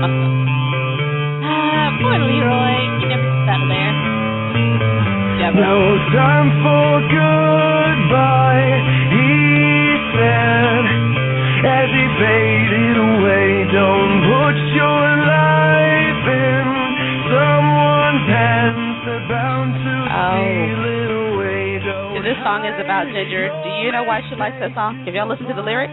Poor Leroy. He never gets out of there. No time for goodbye, he said, as he faded away. Don't put your life in someone's hands. They're bound to steal it away. If this song is about Ginger, do you know why she likes that song? Have y'all listened to the lyrics?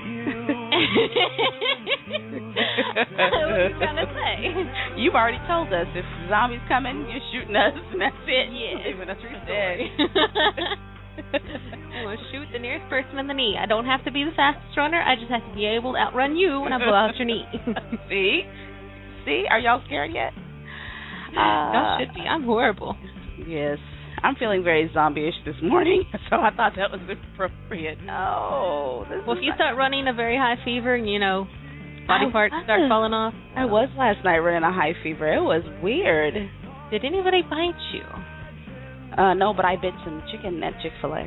What are you trying to say? You've already told us if zombies coming, you're shooting us, and that's it. Yeah, Even a true story. I'm going to shoot the nearest person in the knee. I don't have to be the fastest runner. I just have to be able to outrun you when I blow out your knee. See? Are y'all scared yet? Y'all should be. I'm horrible. Yes. I'm feeling very zombie-ish this morning, so I thought that was appropriate. No. Well, if you start running a very high fever and, body parts start falling off. I was last night running a high fever. It was weird. Did anybody bite you? No, but I bit some chicken at Chick-fil-A.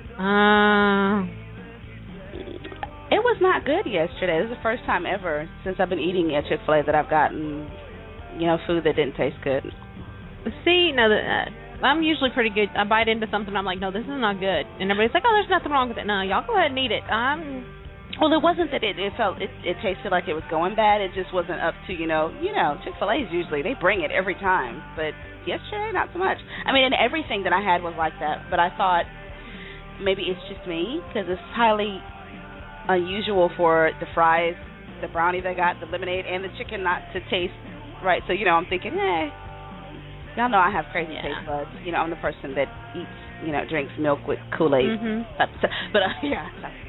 It was not good yesterday. This is the first time ever since I've been eating at Chick-fil-A that I've gotten, food that didn't taste good. See, no, I'm usually pretty good. I bite into something, I'm like, no, this is not good. And everybody's like, oh, there's nothing wrong with it. No, y'all go ahead and eat it. Well, it wasn't that it tasted like it was going bad. It just wasn't up to, Chick-fil-A's usually, they bring it every time. But yesterday, not so much. I mean, and everything that I had was like that. But I thought maybe it's just me because it's highly unusual for the fries, the brownie they got, the lemonade, and the chicken not to taste right. So, I'm thinking, y'all know I have crazy taste buds. I'm the person that eats, drinks milk with Kool-Aid. Mm-hmm. But, yeah.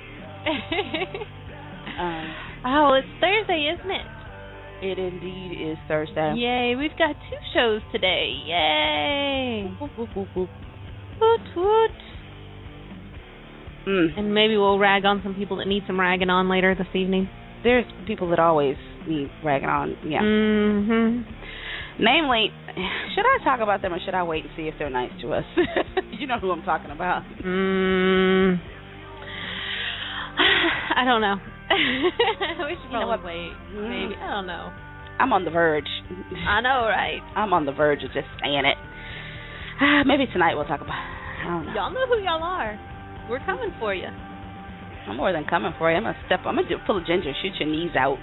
It's Thursday, isn't it? It indeed is Thursday. Yay, we've got 2 shows today. Yay. Woot, woot. And maybe we'll rag on some people that need some ragging on later this evening. There's people that always need ragging on, yeah. Mm-hmm. Namely, should I talk about them or should I wait and see if they're nice to us? You know who I'm talking about. I don't know. We should probably wait. Maybe. I don't know. I'm on the verge. I know, right? I'm on the verge of just saying it. Maybe tonight we'll talk about it. I don't know. Y'all know who y'all are. We're coming for you. I'm more than coming for you. I'm going to do full of Ginger, shoot your knees out.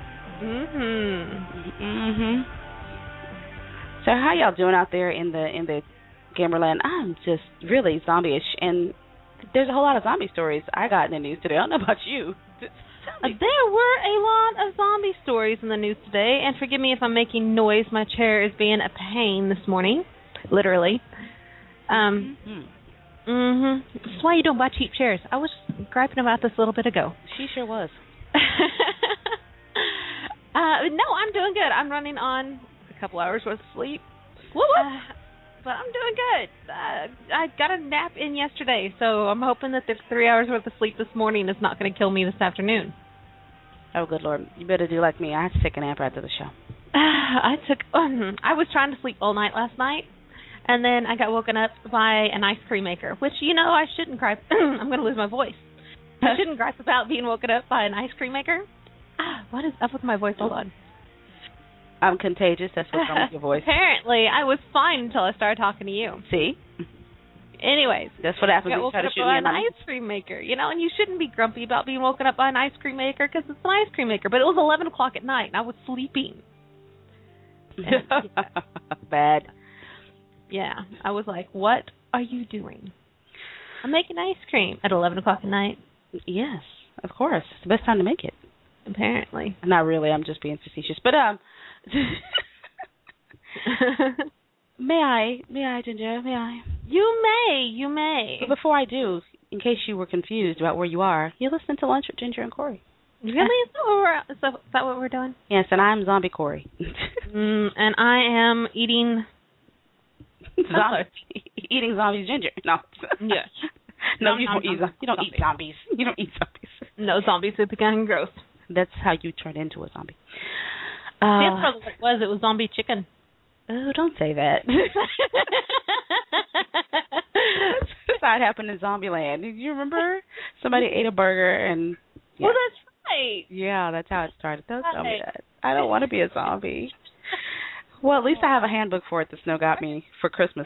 So how y'all doing out there in the Gamerland? I'm just really zombie-ish, and there's a whole lot of zombie stories I got in the news today. I don't know about you. There were a lot of zombie stories in the news today, and forgive me if I'm making noise. My chair is being a pain this morning, literally. That's why you don't buy cheap chairs. I was griping about this a little bit ago. She sure was. No, I'm doing good. I'm running on a couple hours worth of sleep. But I'm doing good. I got a nap in yesterday, so I'm hoping that the 3 hours worth of sleep this morning is not going to kill me this afternoon. Oh, good Lord. You better do like me. I had to take a nap after the show. I was trying to sleep all night last night, and then I got woken up by an ice cream maker, which, I shouldn't gripe. I'm going to lose my voice. I shouldn't gripe about being woken up by an ice cream maker. What is up with my voice? Hold on. I'm contagious. That's what's wrong with your voice. Apparently, I was fine until I started talking to you. See? Anyways. That's what happens when you try to shoot me an ice cream maker. And you shouldn't be grumpy about being woken up by an ice cream maker because it's an ice cream maker. But it was 11 o'clock at night, and I was sleeping. And, Bad. Yeah. I was like, what are you doing? I'm making ice cream at 11 o'clock at night. Yes, of course. It's the best time to make it. Apparently. Not really. I'm just being facetious. But, May I, Ginger? May I? You may. But before I do, in case you were confused about where you are, you're listening to Lunch with Ginger and Corey. Really? Is that what we're doing? Yes, and I'm Zombie Corey. And I am eating... Eating zombie Ginger. No. Yes. No, you don't eat zombies. You don't eat zombies. No, zombie soup again. Gross. That's how you turn into a zombie. That's probably what it was. It was zombie chicken. Oh, don't say that. That's how it happened in Zombieland. Do you remember? Somebody ate a burger and... Yeah. Well, that's Right. Yeah, that's how it started. Don't tell me Right. that. I don't want to be a zombie. Well, at least I have a handbook for it that Snow got me for Christmas.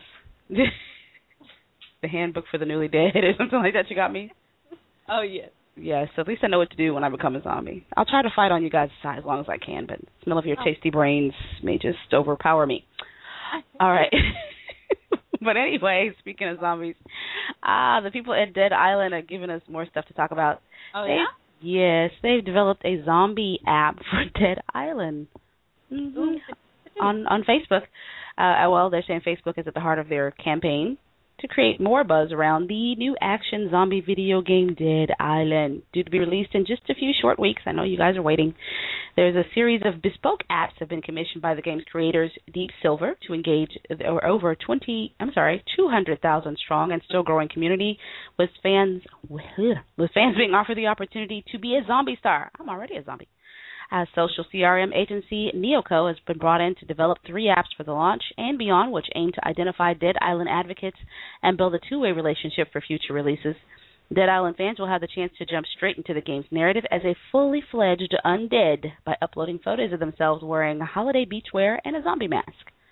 The handbook for the newly dead or something like that you got me. Oh, yes. Yeah, so at least I know what to do when I become a zombie. I'll try to fight on you guys' side as long as I can, but the smell of your tasty brains may just overpower me. All right. But anyway, speaking of zombies, the people at Dead Island are giving us more stuff to talk about. Oh, yeah? Yes, they've developed a zombie app for Dead Island. Mm-hmm. On Facebook. Well, they're saying Facebook is at the heart of their campaign to create more buzz around the new action zombie video game Dead Island, due to be released in just a few short weeks. I know you guys are waiting. There's a series of bespoke apps that have been commissioned by the game's creators, Deep Silver, to engage over 200,000 strong and still growing community, with fans being offered the opportunity to be a zombie star. I'm already a zombie. Social CRM agency Neoco has been brought in to develop 3 apps for the launch and beyond, which aim to identify Dead Island advocates and build a two-way relationship for future releases. Dead Island fans will have the chance to jump straight into the game's narrative as a fully fledged undead by uploading photos of themselves wearing holiday beachwear and a zombie mask.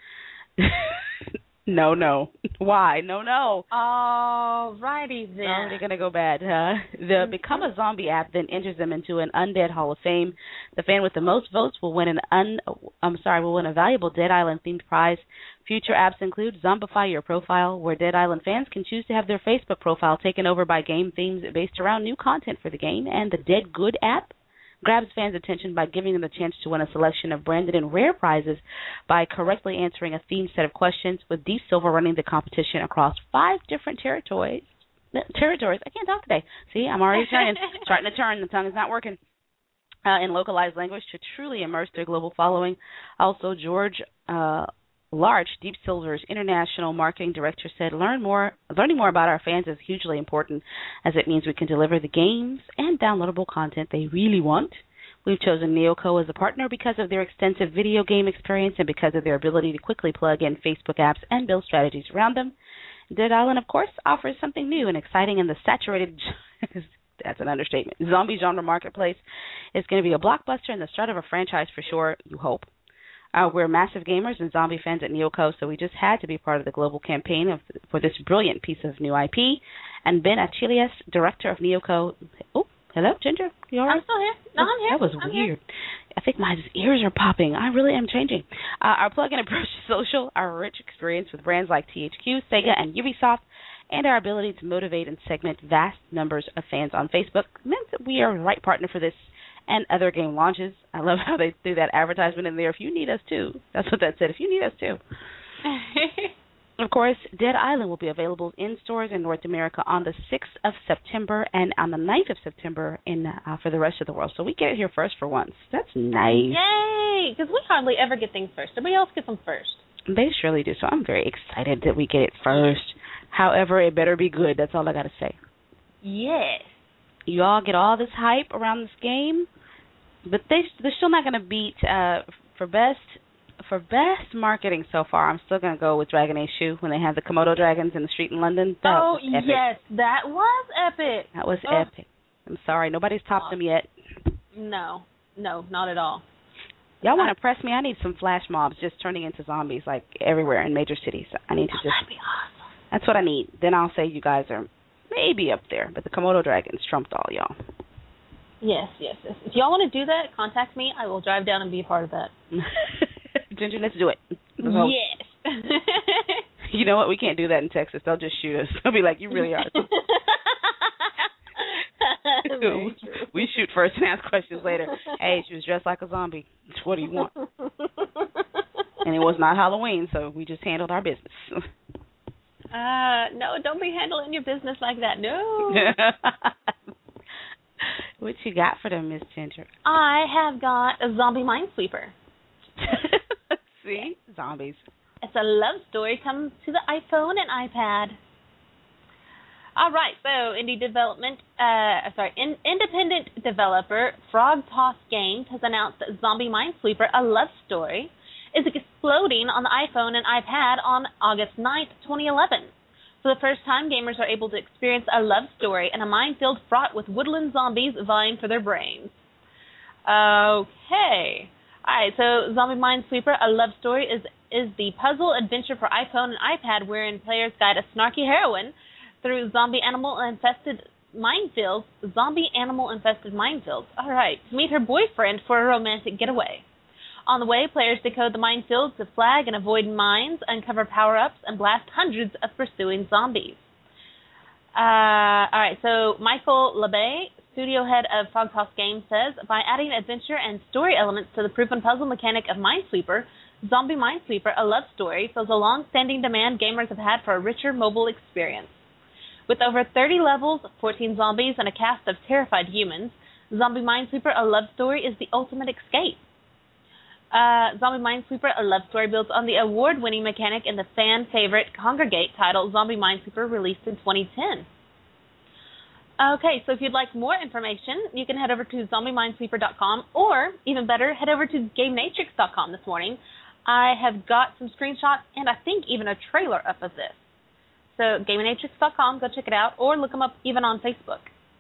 No. Why? No. All righty then. Oh, they're going to go bad. The Become a Zombie app then enters them into an Undead Hall of Fame. The fan with the most votes will win a valuable Dead Island themed prize. Future apps include Zombify Your Profile, where Dead Island fans can choose to have their Facebook profile taken over by game themes based around new content for the game, and the Dead Good app grabs fans' attention by giving them the chance to win a selection of branded and rare prizes by correctly answering a themed set of questions, with Deep Silver running the competition across 5 different territories. I can't talk today. See, I'm already starting to turn. The tongue is not working. In localized language to truly immerse their global following. Also, George Larch, Deep Silver's international marketing director, said learning more about our fans is hugely important, as it means we can deliver the games and downloadable content they really want. We've chosen Neoco as a partner because of their extensive video game experience and because of their ability to quickly plug in Facebook apps and build strategies around them. Dead Island, of course, offers something new and exciting in the saturated that's an understatement zombie genre marketplace. It's going to be a blockbuster and the start of a franchise for sure, you hope. We're massive gamers and zombie fans at Neoco, so we just had to be part of the global campaign for this brilliant piece of new IP. And Ben Achilles, director of Neoco. Oh, hello, Ginger. You all right? I'm still here. No, I'm here. That was weird. I think my ears are popping. I really am changing. Our plug-in approach to social, our rich experience with brands like THQ, Sega, and Ubisoft, and our ability to motivate and segment vast numbers of fans on Facebook meant that we are the right partner for this and other game launches. I love how they threw that advertisement in there. If you need us too. That's what that said. If you need us too. Of course, Dead Island will be available in stores in North America on the 6th of September and on the 9th of September for the rest of the world. So we get it here first for once. That's nice. Yay! Because we hardly ever get things first. Everybody else gets them first. They surely do. So I'm very excited that we get it first. However, it better be good. That's all I got to say. Yes. You all get all this hype around this game, but they're still not going to beat for best marketing so far. I'm still going to go with Dragon Age 2 when they had the Komodo dragons in the street in London. That was epic. Yes, that was epic. That was epic. I'm sorry, nobody's topped them yet. No, not at all. Y'all want to press me? I need some flash mobs just turning into zombies like everywhere in major cities. I need to just. That'd be awesome. That's what I need. Then I'll say you guys are maybe up there, but the Komodo dragons trumped all y'all. Yes. If y'all want to do that, contact me. I will drive down and be a part of that. Ginger, let's do it. Yes. You know what? We can't do that in Texas. They'll just shoot us. They'll be like, you really are. We shoot first and ask questions later. Hey, she was dressed like a zombie. What do you want? And it was not Halloween, so we just handled our business. No, don't be handling your business like that. No. What you got for them, Miss Ginger? I have got a zombie minesweeper. See? Zombies. It's a love story comes to the iPhone and iPad. All right, so independent developer Frog Toss Games has announced that Zombie Minesweeper, a love story, is exploding on the iPhone and iPad on August 9th, 2011. For the first time, gamers are able to experience a love story and a minefield fraught with woodland zombies vying for their brains. Okay. All right, so Zombie Minesweeper, A Love Story is the puzzle adventure for iPhone and iPad wherein players guide a snarky heroine through zombie animal-infested minefields. All right, to meet her boyfriend for a romantic getaway. On the way, players decode the minefields to flag and avoid mines, uncover power-ups, and blast hundreds of pursuing zombies. All right, so Michael LeBay, studio head of Frogtoss Games, says, by adding adventure and story elements to the proven puzzle mechanic of Minesweeper, Zombie Minesweeper, A Love Story, fills a long-standing demand gamers have had for a richer mobile experience. With over 30 levels, 14 zombies, and a cast of terrified humans, Zombie Minesweeper, A Love Story is the ultimate escape. Zombie Minesweeper, A Love Story builds on the award-winning mechanic in the fan-favorite Congregate title Zombie Minesweeper, released in 2010. Okay, so if you'd like more information, you can head over to zombieminesweeper.com, or, even better, head over to GameMatrix.com this morning. I have got some screenshots and I think even a trailer up of this. So GameMatrix.com, go check it out, or look them up even on Facebook.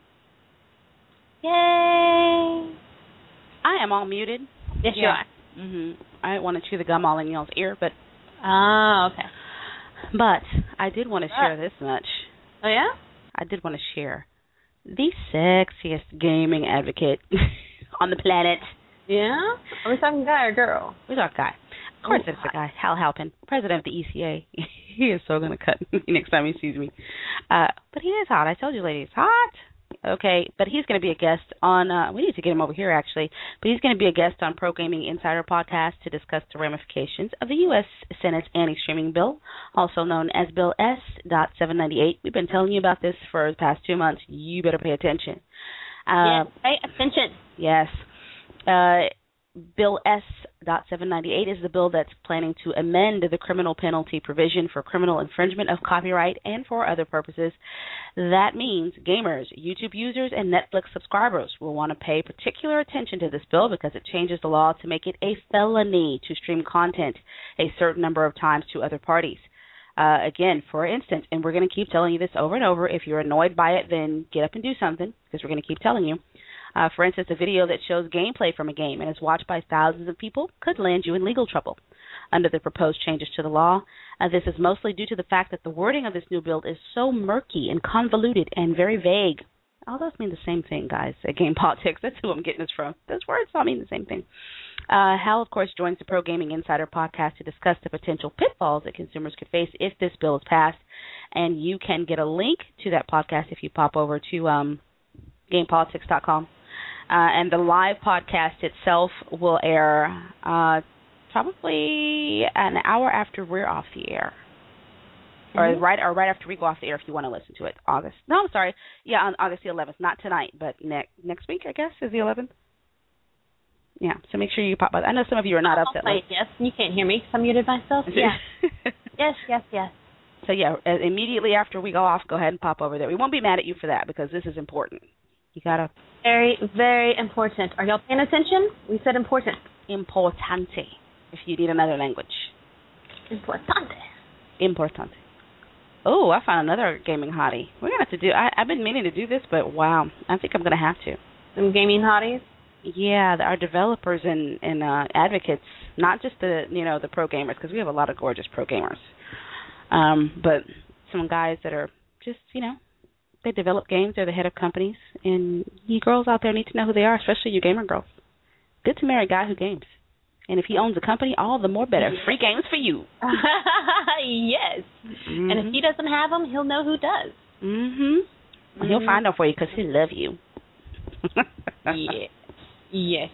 Yay! I am all muted. Yes, you are. I didn't want to chew the gum all in y'all's ear, but... Oh, okay. But I did want to share this much. Oh, yeah? I did want to share the sexiest gaming advocate on the planet. Yeah? Are we talking guy or girl? We talk guy. Of course it's a guy. Hal Halpin, president of the ECA. He is so going to cut me next time he sees me. But he is hot. I told you, ladies, hot. Okay, but he's going to be a guest on, we need to get him over here, actually, but he's going to be a guest on Pro Gaming Insider Podcast to discuss the ramifications of the U.S. Senate's anti-streaming bill, also known as Bill S.798. We've been telling you about this for the past 2 months. You better pay attention. Yes, pay attention. Yes. Bill S.798 is the bill that's planning to amend the criminal penalty provision for criminal infringement of copyright and for other purposes. That means gamers, YouTube users, and Netflix subscribers will want to pay particular attention to this bill because it changes the law to make it a felony to stream content a certain number of times to other parties. Again, for instance, and we're going to keep telling you this over and over, if you're annoyed by it, then get up and do something, because we're going to keep telling you. For instance, a video that shows gameplay from a game and is watched by thousands of people could land you in legal trouble. Under the proposed changes to the law, this is mostly due to the fact that the wording of this new bill is so murky and convoluted and very vague. All those mean the same thing, guys, at Game Politics. That's who I'm getting this from. Those words all mean the same thing. Hal, of course, joins the Pro Gaming Insider Podcast to discuss the potential pitfalls that consumers could face if this bill is passed. And you can get a link to that podcast if you pop over to GamePolitics.com. And the live podcast itself will air probably an hour after we're off the air. Or right after we go off the air if you want to listen to it. On August the 11th. Not tonight, but next week, I guess, is the 11th. Yeah, so make sure you pop by. I know some of you are not up that late. Yes, you can't hear me because I'm muted myself. Yeah. Yes. So, yeah, immediately after we go off, go ahead and pop over there. We won't be mad at you for that because this is important. You got to... Very, very important. Are y'all paying attention? We said important. Importante, if you need another language. Importante. Oh, I found another gaming hottie. We're going to have to do... I've been meaning to do this, but wow, I think I'm going to have to. Some gaming hotties? Yeah, our developers and advocates, not just the pro gamers, because we have a lot of gorgeous pro gamers, but some guys that are just, they develop games, they're the head of companies, and you girls out there need to know who they are, especially you gamer girls. Good to marry a guy who games. And if he owns a company, all the more better. Free games for you. Yes. Mm-hmm. And if he doesn't have them, he'll know who does. Mm-hmm. He'll find them for you because he'll love you. Yeah. Yes.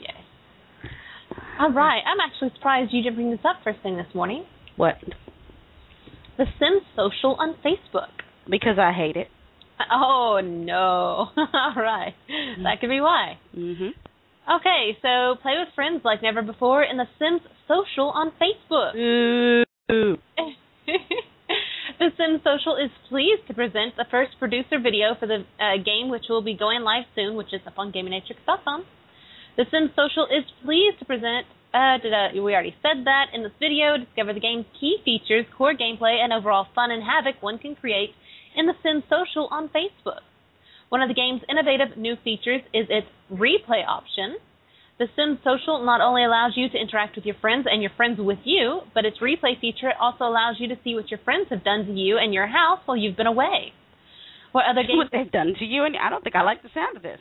All right. I'm actually surprised you didn't bring this up first thing this morning. What? The Sims Social on Facebook. Because I hate it. Oh, no. All right. That could be why. Mm-hmm. Okay, so play with friends like never before in The Sims Social on Facebook. Ooh. The Sims Social is pleased to present the first producer video for the game, which will be going live soon, which is up on GameMatrix.com. The Sims Social is pleased to present, we already said that, in this video, discover the game's key features, core gameplay, and overall fun and havoc one can create in The Sims Social on Facebook. One of the game's innovative new features is its replay option. The Sims Social not only allows you to interact with your friends and your friends with you, but its replay feature also allows you to see what your friends have done to you and your house while you've been away. What other games? What they've done to you, and I don't think I like the sound of this.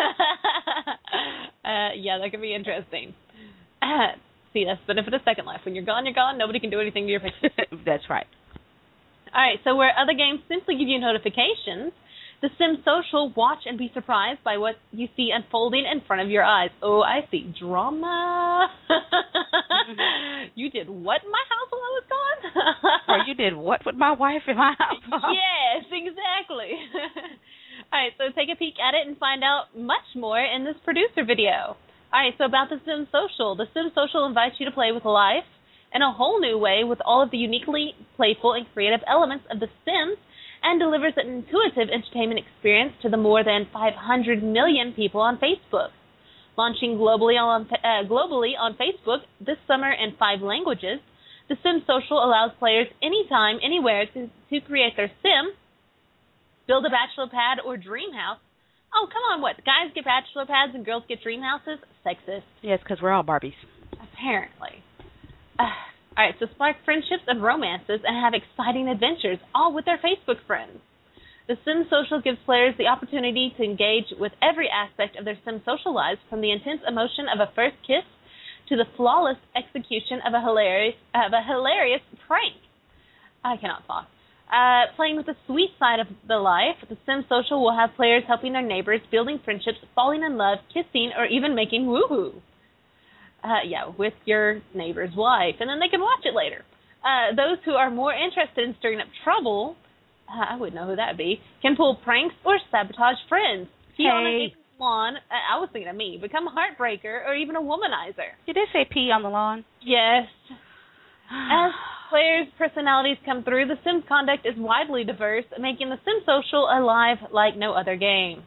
Yeah, that could be interesting. See, that's the benefit of Second Life. When you're gone, you're gone. Nobody can do anything to your picture. That's right. All right, so where other games simply give you notifications, The Sims Social, watch and be surprised by what you see unfolding in front of your eyes. Oh, I see drama. You did what in my house while I was gone? Or you did what with my wife in my house? Yes, exactly. All right, so take a peek at it and find out much more in this producer video. All right, so about The Sims Social. The Sims Social invites you to play with life in a whole new way with all of the uniquely playful and creative elements of The Sims, and delivers an intuitive entertainment experience to the more than 500 million people on Facebook. Launching globally on Facebook this summer in 5 languages, The Sims Social allows players anytime, anywhere to create their sim, build a bachelor pad or dream house. Oh, come on, what? Guys get bachelor pads and girls get dream houses? Sexist. Yes, because we're all Barbies. Apparently. All right, so spark friendships and romances and have exciting adventures, all with their Facebook friends. The Sims Social gives players the opportunity to engage with every aspect of their Sims social lives, from the intense emotion of a first kiss to the flawless execution of a hilarious prank. I cannot talk. Playing with the sweet side of the life, The Sims Social will have players helping their neighbors, building friendships, falling in love, kissing, or even making woohoo. With your neighbor's wife, and then they can watch it later. Those who are more interested in stirring up trouble, I wouldn't know who that would be, can pull pranks or sabotage friends. Pee on a neighbor's lawn, I was thinking of me, become a heartbreaker, or even a womanizer. Did they say pee on the lawn? Yes. As players' personalities come through, The Sims conduct is widely diverse, making The Sims Social alive like no other game.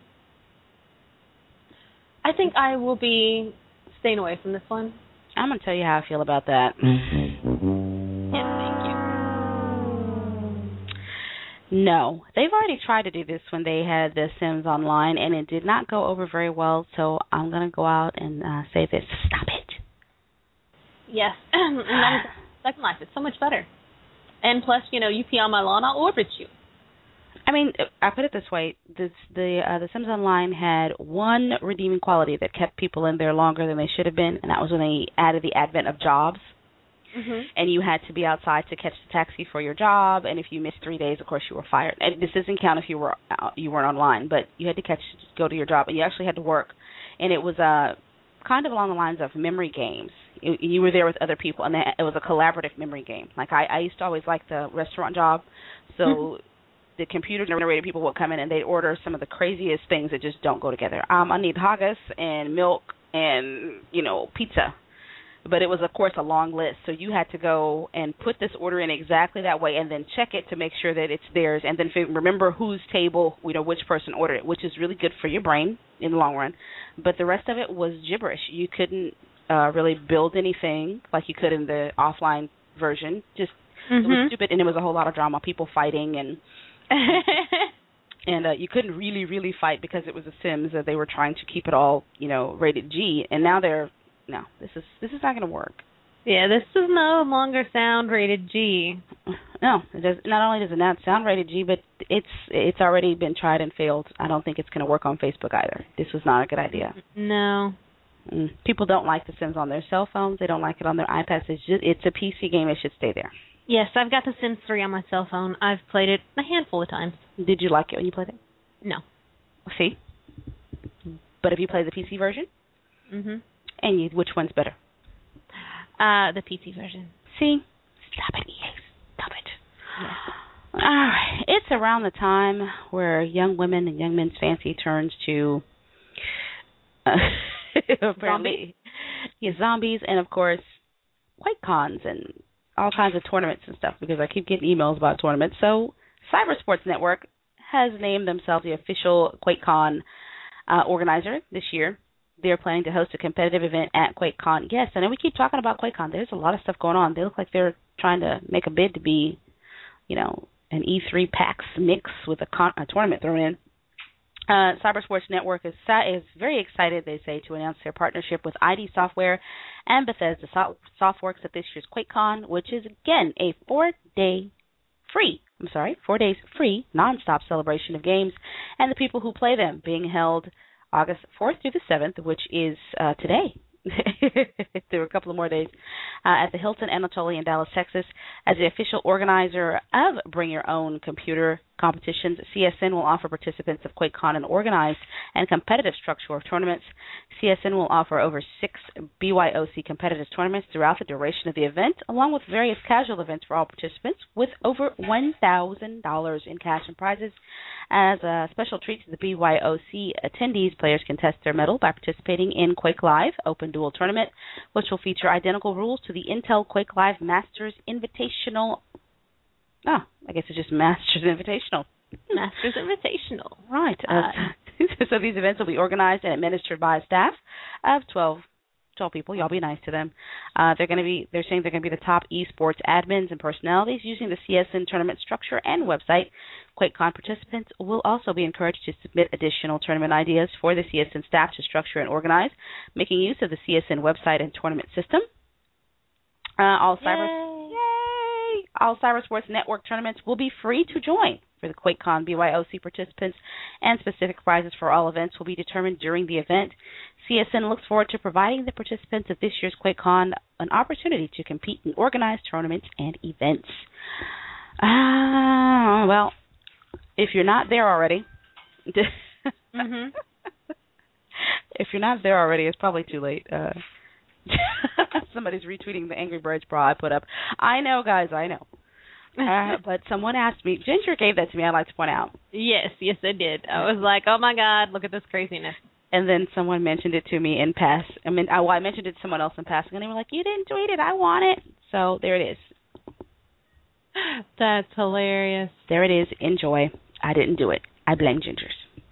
I think I will be staying away from this one. I'm going to tell you how I feel about that. Yes, thank you. No. They've already tried to do this when they had The Sims Online, and it did not go over very well, so I'm going to go out and say this. Stop it. Yes. And that is Second Life. It's so much better. And plus, you pee on my lawn, I'll orbit you. I mean, I put it this way: the Sims Online had one redeeming quality that kept people in there longer than they should have been, and that was when they added the advent of jobs. Mm-hmm. And you had to be outside to catch the taxi for your job, and if you missed 3 days, of course, you were fired. And this doesn't count if you weren't online, but you had to go to your job, and you actually had to work. And it was kind of along the lines of memory games. You were there with other people, and it was a collaborative memory game. Like I used to always like the restaurant job, so. The computer-generated people would come in and they'd order some of the craziest things that just don't go together. I need haggis and milk and, pizza. But it was, of course, a long list. So you had to go and put this order in exactly that way and then check it to make sure that it's theirs and then remember whose table, which person ordered it, which is really good for your brain in the long run. But the rest of it was gibberish. You couldn't really build anything like you could in the offline version. Just It was stupid, and it was a whole lot of drama, people fighting and... and you couldn't really fight because it was a Sims that they were trying to keep it all, rated G. And now this is not going to work. Yeah, this does no longer sound rated G. No, it does. Not only does it not sound rated G, but it's already been tried and failed. I don't think it's going to work on Facebook either. This was not a good idea. No. People don't like The Sims on their cell phones. They don't like it on their iPads. It's a PC game. It should stay there. Yes, I've got The Sims 3 on my cell phone. I've played it a handful of times. Did you like it when you played it? No. See? But if you play the PC version? Mm-hmm. And which one's better? The PC version. See? Stop it, EA. Stop it. Yeah. All right. It's around the time where young women and young men's fancy turns to apparently zombies and, of course, QuakeCons and all kinds of tournaments and stuff, because I keep getting emails about tournaments. So Cybersports Network has named themselves the official QuakeCon organizer this year. They're planning to host a competitive event at QuakeCon. Yes, I know we keep talking about QuakeCon. There's a lot of stuff going on. They look like they're trying to make a bid to be, an E3 PAX mix with a tournament thrown in. Cybersports Network is very excited, they say, to announce their partnership with ID Software and Bethesda Softworks at this year's QuakeCon, which is, again, a 4 days free, non-stop celebration of games and the people who play them, being held August 4th through the 7th, which is today. There were a couple of more days at the Hilton Anatolia in Dallas, Texas. As the official organizer of Bring Your Own Computer competitions, CSN will offer participants of QuakeCon an organized and competitive structure of tournaments. CSN will offer over 6 BYOC competitive tournaments throughout the duration of the event, along with various casual events for all participants, with over $1,000 in cash and prizes. As a special treat to the BYOC attendees, players can test their mettle by participating in Quake Live Open Duel Tournament, which will feature identical rules to the Intel Quake Live Masters Invitational. Oh, I guess it's just Masters Invitational. Masters Invitational. Right. So these events will be organized and administered by a staff of 12 people. Y'all be nice to them. They're saying they're going to be the top esports admins and personalities using the CSN tournament structure and website. QuakeCon participants will also be encouraged to submit additional tournament ideas for the CSN staff to structure and organize, making use of the CSN website and tournament system. All Cybersports Network tournaments will be free to join. For the QuakeCon BYOC participants, and specific prizes for all events will be determined during the event. CSN looks forward to providing the participants of this year's QuakeCon an opportunity to compete in organized tournaments and events. Well, if you're not there already, if you're not there already, it's probably too late. Somebody's retweeting the Angry Birds bra I put up. I know, guys, I know. But someone asked me, Ginger gave that to me, I'd like to point out. Yes, I did. I was like, oh my God, look at this craziness. And then someone mentioned it to me in pass. I mentioned it to someone else in passing, and they were like, you didn't tweet it, I want it. So there it is. That's hilarious. There it is. Enjoy. I didn't do it. I blame Ginger's.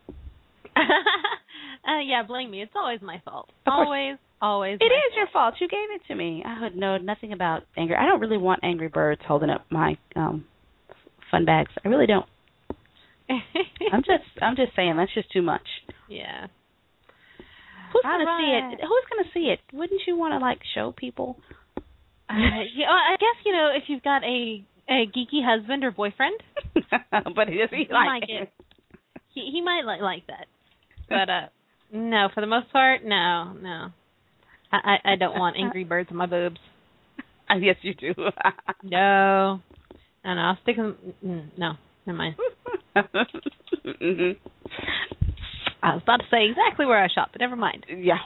Yeah, blame me. It's always my fault. Always. It is your fault. You gave it to me. I would know nothing about anger. I don't really want Angry Birds holding up my fun bags. I really don't. I'm just saying that's just too much. Yeah. Who's gonna see it? Who's gonna see it? Wouldn't you want to show people? Yeah, I guess if you've got a geeky husband or boyfriend. But he might get. He might like that. But no, for the most part, no. I don't want Angry Birds on my boobs. Yes, you do. No, I'll stick them. No, never mind. Mm-hmm. I was about to say exactly where I shop, but never mind. Yeah.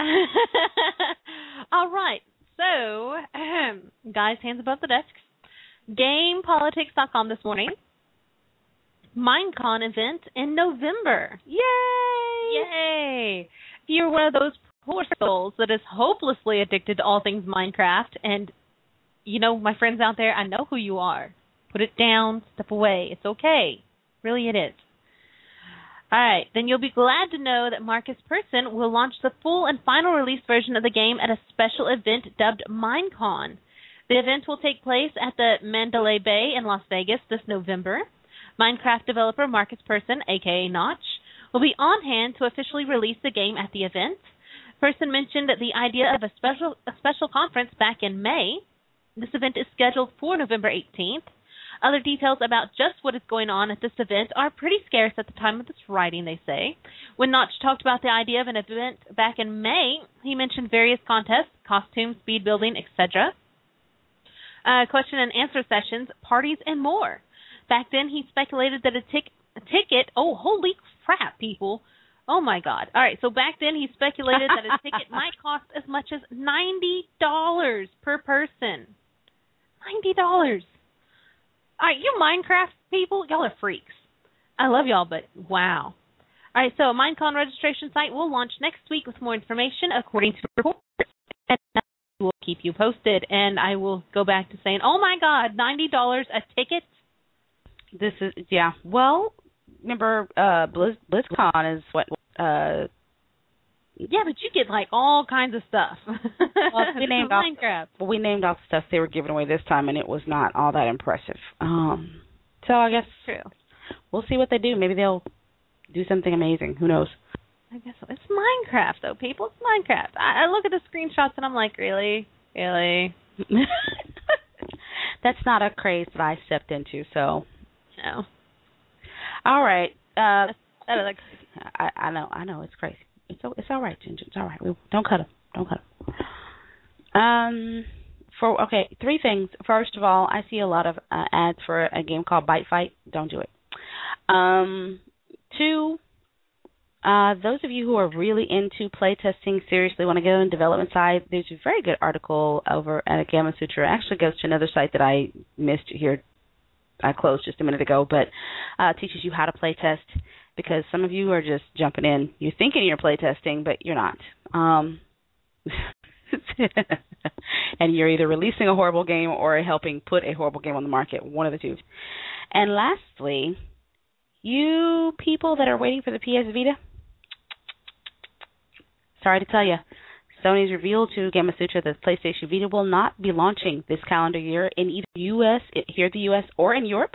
All right. So, guys, hands above the desks. GamePolitics.com this morning. Minecon event in November. Yay! If you're one of those poor souls that is hopelessly addicted to all things Minecraft, and, my friends out there, I know who you are. Put it down, step away. It's okay. Really, it is. All right, then you'll be glad to know that Marcus Persson will launch the full and final release version of the game at a special event dubbed Minecon. The event will take place at the Mandalay Bay in Las Vegas this November. Minecraft developer Marcus Persson, a.k.a. Notch, will be on hand to officially release the game at the event. Persson mentioned the idea of a special conference back in May. This event is scheduled for November 18th. Other details about just what is going on at this event are pretty scarce at the time of this writing, they say. When Notch talked about the idea of an event back in May, he mentioned various contests, costumes, speed building, etc., question and answer sessions, parties, and more. Back then, he speculated that a ticket, oh, holy crap, people. Oh, my God. All right, so back then he speculated that a ticket might cost as much as $90 per person. $90. All right, you Minecraft people, y'all are freaks. I love y'all, but wow. All right, so a Minecon registration site will launch next week with more information, according to reports, and we'll keep you posted. And I will go back to saying, oh, my God, $90 a ticket? This is, yeah. Well, remember, BlizzCon is what? Yeah, but you get all kinds of stuff. Well, we named Minecraft. We named off the stuff they were giving away this time, and it was not all that impressive. So I guess true. We'll see what they do. Maybe they'll do something amazing. Who knows? I guess it's Minecraft, though, people. It's Minecraft. I look at the screenshots and I'm like, really? That's not a craze that I stepped into, so. No. All right. I know, it's crazy. It's all right, Ginger. It's all right. Don't cut them. Three things. First of all, I see a lot of ads for a game called Bite Fight. Don't do it. Two, those of you who are really into playtesting, seriously want to go on development side, there's a very good article over at Gamasutra. It actually goes to another site that I missed here. I closed just a minute ago, but teaches you how to playtest, because some of you are just jumping in. You're thinking you're playtesting, but you're not. And you're either releasing a horrible game or helping put a horrible game on the market, one of the two. And lastly, you people that are waiting for the PS Vita, sorry to tell you, Sony's revealed to Gamasutra that PlayStation Vita will not be launching this calendar year in either here in the U.S. or in Europe.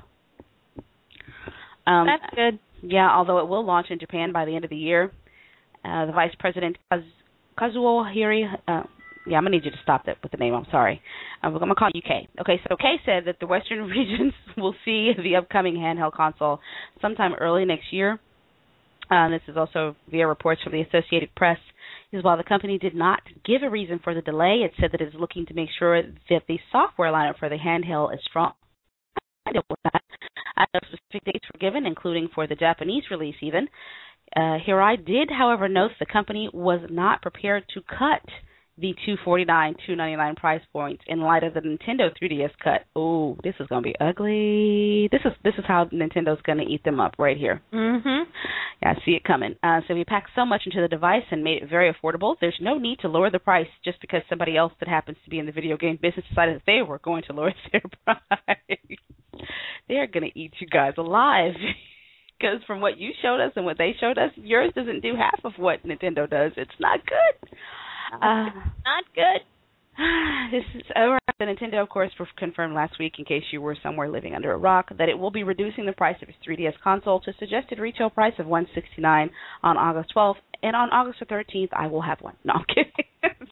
That's good. Yeah, although it will launch in Japan by the end of the year. The Vice President, Kazuo Hiri, I'm going to need you to stop that with the name. I'm sorry. I'm going to call you Kay. Okay, so Kay said that the Western regions will see the upcoming handheld console sometime early next year. This is also via reports from the Associated Press. While the company did not give a reason for the delay, it said that it is looking to make sure that the software lineup for the handheld is strong. No specific dates were given, including for the Japanese release even. Hirai did, however, note the company was not prepared to cut the $249, $299 price points in light of the Nintendo 3DS cut. Oh, this is going to be ugly. This is how Nintendo's going to eat them up right here. Mm-hmm. Yeah, I see it coming. So we packed so much into the device and made it very affordable. There's no need to lower the price just because somebody else that happens to be in the video game business decided that they were going to lower their price. They are going to eat you guys alive. Because from what you showed us and what they showed us, yours doesn't do half of what Nintendo does. It's not good. Not good. This is over. The Nintendo, of course, confirmed last week, in case you were somewhere living under a rock, that it will be reducing the price of its 3DS console to a suggested retail price of $169 on August 12th, and on August the 13th, I will have one. No, I'm kidding.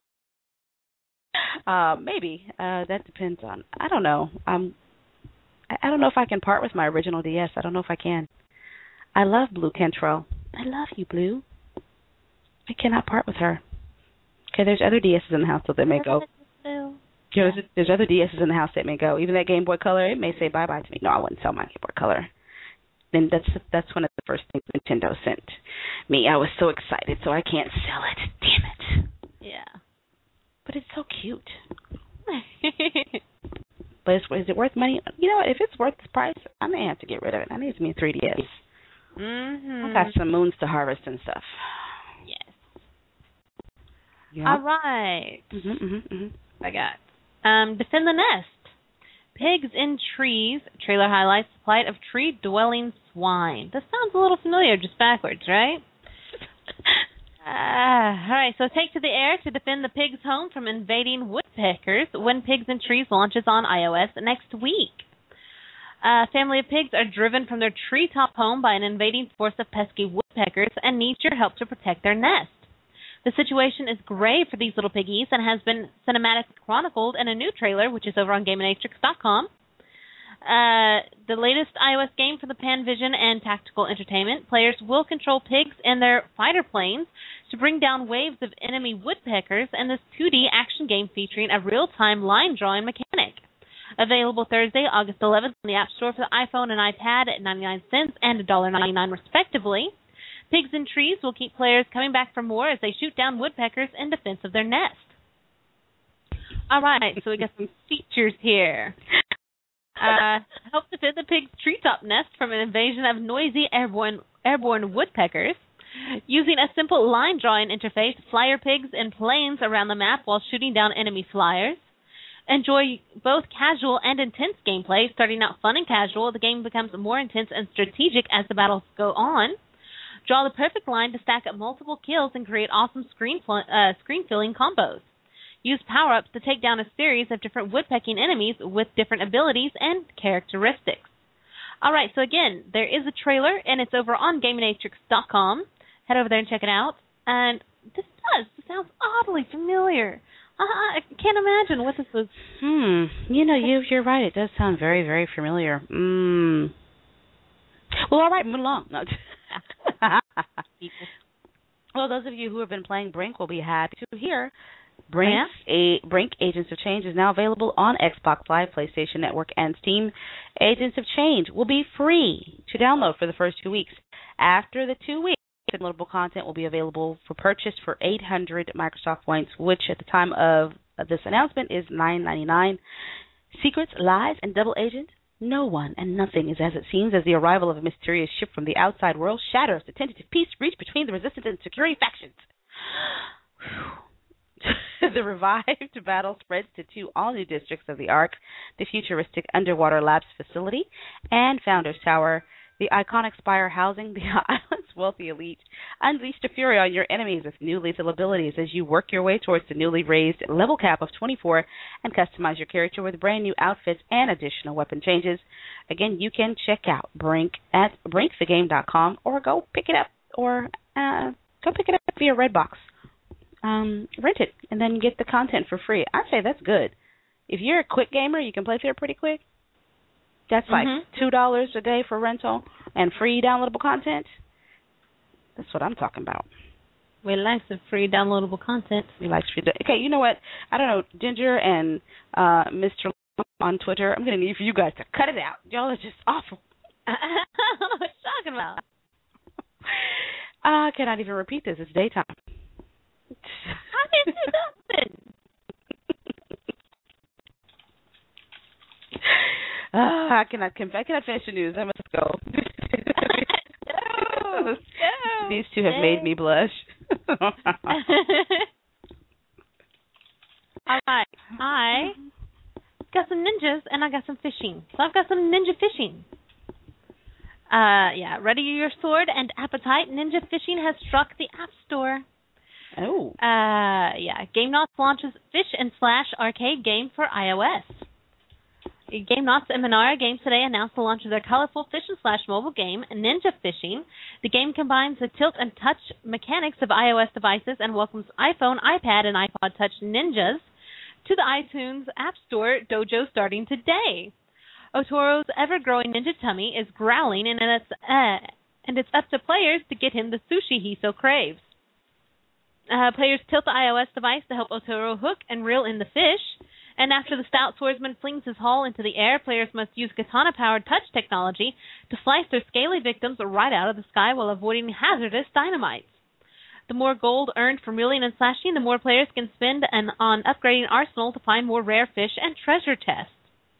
Maybe. That depends on. I don't know. I don't know if I can part with my original DS. I don't know if I can. I love Blue Kentrell. I love you, Blue. I cannot part with her. Okay, there's other DSs in the house that may go. There's other DSs in the house that may go. Even that Game Boy Color, it may say bye-bye to me. No, I wouldn't sell my Game Boy Color. And that's one of the first things Nintendo sent me. I was so excited, so I can't sell it. Damn it. Yeah. But it's so cute. But is it worth money? You know what? If it's worth the price, I may have to get rid of it. I need me a 3DS. Mm-hmm. I've got some moons to harvest and stuff. Yes. Yeah. All right. I got Defend the Nest. Pigs in trees. Trailer highlights the plight of tree-dwelling swine. This sounds a little familiar, just backwards, right? All right, so take to the air to defend the pig's home from invading woodpeckers when Pigs in Trees launches on iOS next week. A family of pigs are driven from their treetop home by an invading force of pesky woodpeckers and need your help to protect their nest. The situation is grave for these little piggies and has been cinematically chronicled in a new trailer, which is over on GameAnatrix.com. The latest iOS game for the Panvision and Tactical Entertainment, players will control pigs in their fighter planes to bring down waves of enemy woodpeckers in this 2D action game featuring a real-time line drawing mechanic. Available Thursday, August 11th on the App Store for the iPhone and iPad at 99 cents and $1.99 respectively. Pigs in Trees will keep players coming back for more as they shoot down woodpeckers in defense of their nest. All right, so we got some features here. Help defend the pig's treetop nest from an invasion of noisy airborne woodpeckers. Using a simple line drawing interface, fly your pigs in planes around the map while shooting down enemy flyers. Enjoy both casual and intense gameplay. Starting out fun and casual, the game becomes more intense and strategic as the battles go on. Draw the perfect line to stack up multiple kills and create awesome screen-filling combos. Use power-ups to take down a series of different woodpecking enemies with different abilities and characteristics. All right, so again, there is a trailer, and it's over on GameNatrix.com. Head over there and check it out. And this sounds oddly familiar. I can't imagine what this was. You're right. It does sound very, very familiar. Well, all right, move along. No. Well, those of you who have been playing Brink will be happy to hear Brink Agents of Change is now available on Xbox Live, PlayStation Network, and Steam. Agents of Change will be free to download for the first 2 weeks. After the 2 weeks, downloadable content will be available for purchase for 800 Microsoft points, which at the time of this announcement is $9.99. Secrets, lies, and double agents. No one and nothing is as it seems as the arrival of a mysterious ship from the outside world shatters the tentative peace reached between the resistance and security factions. The revived battle spreads to 2 all-new districts of the Ark, the futuristic Underwater Labs facility and Founders Tower. The iconic spire housing the island's wealthy elite unleashed a fury on your enemies with new lethal abilities as you work your way towards the newly raised level cap of 24 and customize your character with brand new outfits and additional weapon changes. Again, you can check out Brink at brinkthegame.com or go pick it up via Redbox. Rent it and then get the content for free. I'd say that's good. If you're a quick gamer, you can play through it pretty quick. That's like $2 a day for rental and free downloadable content. That's what I'm talking about. We like some free downloadable content. Okay, you know what? I don't know, Ginger and Mr. on Twitter, I'm going to need for you guys to cut it out. Y'all are just awful. What are you talking about? I cannot even repeat this. It's daytime. I didn't do nothing. I cannot finish the news. I must go. No. These two have made me blush. All right. I got some ninjas and I got some fishing. So I've got some ninja fishing. Ready your sword and appetite. Ninja fishing has struck the App Store. Oh. GameNauts launches Fish and Slash arcade game for iOS. GameNauts and Minara Games today announced the launch of their colorful Fish and Slash mobile game, Ninja Fishing. The game combines the tilt and touch mechanics of iOS devices and welcomes iPhone, iPad, and iPod Touch ninjas to the iTunes App Store Dojo starting today. Otoro's ever-growing ninja tummy is growling, and it's up to players to get him the sushi he so craves. Players tilt the iOS device to help Otoro hook and reel in the fish. And after the stout swordsman flings his haul into the air, players must use katana-powered touch technology to slice their scaly victims right out of the sky while avoiding hazardous dynamites. The more gold earned from reeling and slashing, the more players can spend on upgrading arsenal to find more rare fish and treasure chests.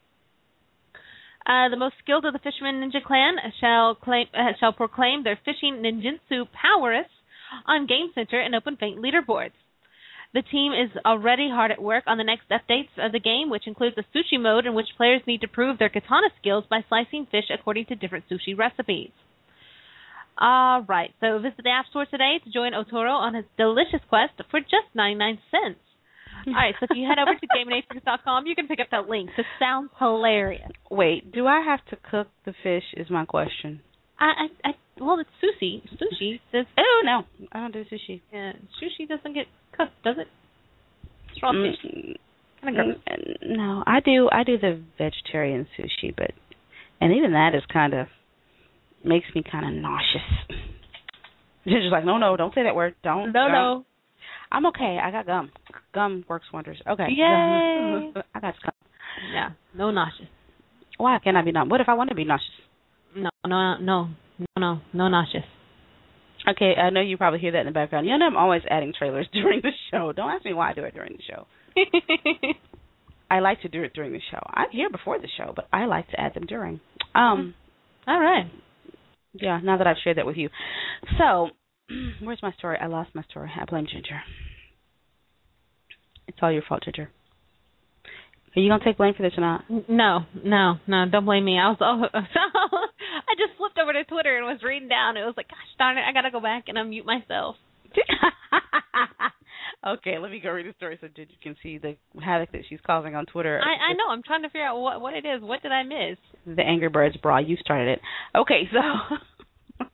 The most skilled of the Fisherman Ninja Clan shall proclaim their fishing ninjutsu prowess on Game Center and Open Fate leaderboards. The team is already hard at work on the next updates of the game, which includes a sushi mode in which players need to prove their katana skills by slicing fish according to different sushi recipes. All right, so visit the App Store today to join Otoro on his delicious quest for just 99 cents. All right, so if you head over to GameNatrix.com, you can pick up that link. This sounds hilarious. Wait, do I have to cook the fish is my question. Well, it's sushi. Sushi says... Oh, no, I don't do sushi. Yeah, sushi doesn't get cooked, does it? It's raw fish. Kind of gross. No, I do the vegetarian sushi, and even that is kind of... makes me kind of nauseous. Ginger's like, no, don't say that word. Don't. No. I'm okay. I got gum. Gum works wonders. Okay. Yay. I got gum. Yeah, no nauseous. Why can't I be nauseous? What if I want to be nauseous? No nauseous. Okay, I know you probably hear that in the background. You know I'm always adding trailers during the show. Don't ask me why I do it during the show. I like to do it during the show. I'm here before the show, but I like to add them during. All right. Yeah, now that I've shared that with you. So, where's my story? I lost my story. I blame Ginger. It's all your fault, Ginger. Are you going to take blame for this or not? No, don't blame me. I just flipped over to Twitter and was reading down. It was like, gosh darn it, I got to go back and unmute myself. Okay, let me go read the story so you can see the havoc that she's causing on Twitter. I know. I'm trying to figure out what it is. What did I miss? The Angry Birds bra. You started it. Okay, so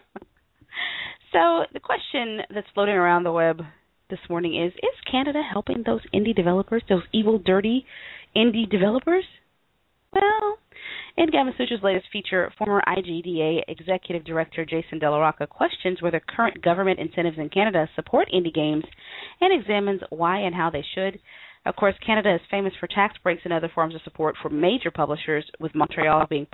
so the question that's floating around the web this morning is Canada helping those indie developers, those evil, dirty indie developers? Well, in Gamasutra's latest feature, former IGDA Executive Director Jason De La Rocca questions whether current government incentives in Canada support indie games and examines why and how they should. Of course, Canada is famous for tax breaks and other forms of support for major publishers, with Montreal being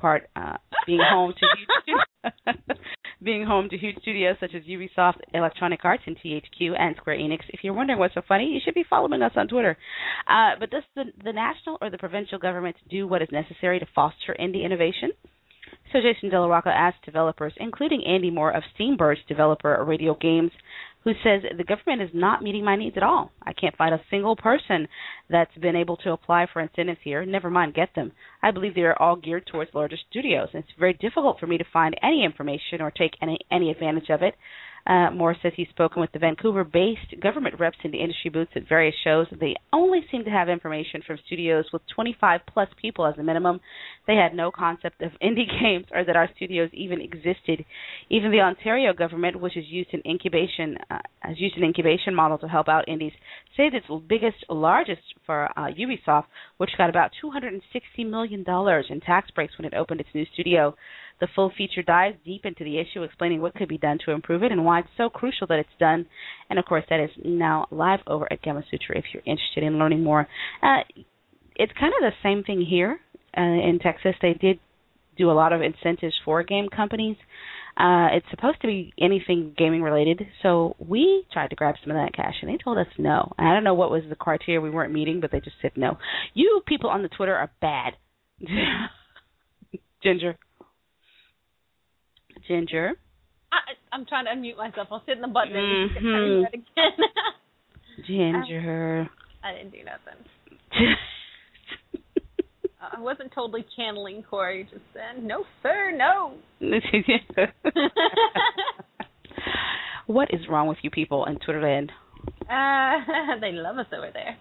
home to huge studios such as Ubisoft, Electronic Arts, and THQ, and Square Enix. If you're wondering what's so funny, you should be following us on Twitter. But does the national or the provincial government do what is necessary to foster indie innovation? So Jason De La Rocca asked developers, including Andy Moore of Steamburst developer Radio Games, who says the government is not meeting my needs at all. I can't find a single person that's been able to apply for incentives here, never mind get them. I believe they are all geared towards larger studios, and it's very difficult for me to find any information or take any advantage of it. Moore says he's spoken with the Vancouver-based government reps in the industry booths at various shows. They only seem to have information from studios with 25-plus people as a minimum. They had no concept of indie games or that our studios even existed. Even the Ontario government, which has used an incubation model to help out indies, say that its largest for Ubisoft, which got about $260 million in tax breaks when it opened its new studio. The full feature dives deep into the issue, explaining what could be done to improve it and why it's so crucial that it's done. And, of course, that is now live over at Gamasutra if you're interested in learning more. It's kind of the same thing here in Texas. They did do a lot of incentives for game companies. It's supposed to be anything gaming related, so we tried to grab some of that cash, and they told us no. And I don't know what was the criteria we weren't meeting, but they just said no. You people on the Twitter are bad. Ginger. I'm trying to unmute myself. I'll sit in the button and you can that again. Ginger. I didn't do nothing. I wasn't totally channeling Corey just then. No, sir, no. What is wrong with you people in Twitterland? They love us over there.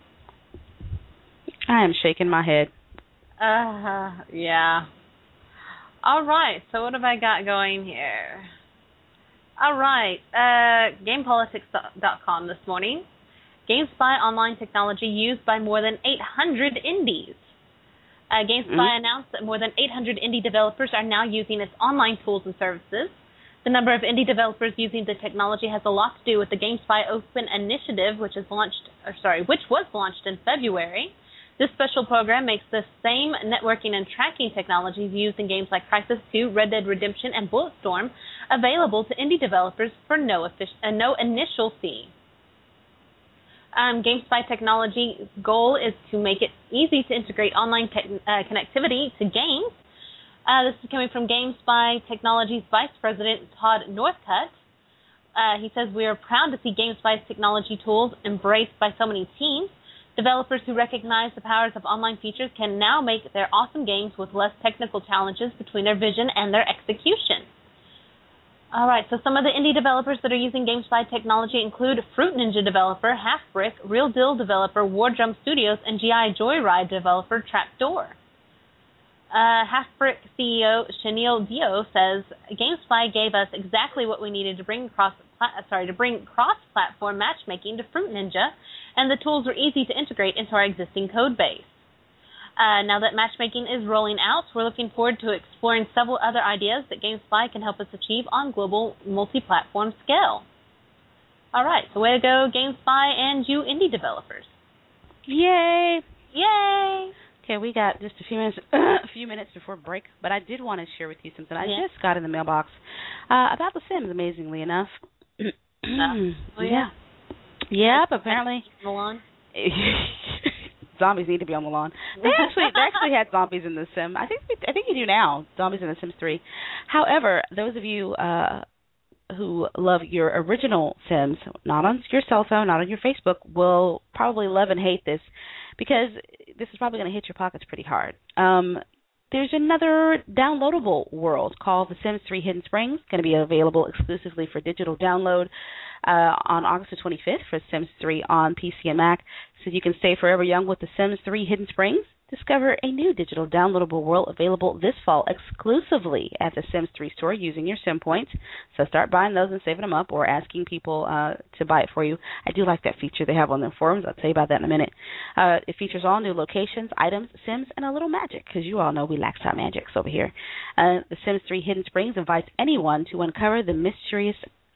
I am shaking my head. Yeah. All right, so what have I got going here? All right, GamePolitics.com this morning. GameSpy online technology used by more than 800 indies. GameSpy announced that more than 800 indie developers are now using its online tools and services. The number of indie developers using the technology has a lot to do with the GameSpy Open Initiative, which was launched in February. This special program makes the same networking and tracking technologies used in games like Crysis 2, Red Dead Redemption, and Bulletstorm available to indie developers for no initial fee. GameSpy Technology's goal is to make it easy to integrate online connectivity to games. This is coming from GameSpy Technology's Vice President, Todd Northcutt. He says, "We are proud to see GameSpy's technology tools embraced by so many teams. Developers who recognize the powers of online features can now make their awesome games with less technical challenges between their vision and their execution." All right, so some of the indie developers that are using GameSpy technology include Fruit Ninja developer Halfbrick, Real Deal developer Wardrum Studios, and G.I. Joyride developer Trapdoor. Halfbrick CEO Chenille Dio says, "GameSpy gave us exactly what we needed to bring cross-platform matchmaking to Fruit Ninja, and the tools were easy to integrate into our existing code base. Now that matchmaking is rolling out, we're looking forward to exploring several other ideas that GameSpy can help us achieve on global multi-platform scale." All right, so way to go, GameSpy and you indie developers. Yay! Yay! Okay, we got just a few minutes before break, but I did want to share with you something I just got in the mailbox about The Sims, amazingly enough. Yeah. Yep, apparently. Zombies need to be on the lawn. They actually had zombies in The Sims. I think you do now. Zombies in The Sims 3. However, those of you who love your original Sims, not on your cell phone, not on your Facebook, will probably love and hate this, because this is probably going to hit your pockets pretty hard. there's another downloadable world called The Sims 3 Hidden Springs, going to be available exclusively for digital download on August the 25th for Sims 3 on PC and Mac. So you can stay forever young with The Sims 3 Hidden Springs. Discover a new digital downloadable world available this fall exclusively at the Sims 3 store using your Sim points. So start buying those and saving them up or asking people to buy it for you. I do like that feature they have on their forums. I'll tell you about that in a minute. It features all new locations, items, Sims, and a little magic, because you all know we lax out magics over here. The Sims 3 Hidden Springs invites anyone to uncover the mysteries.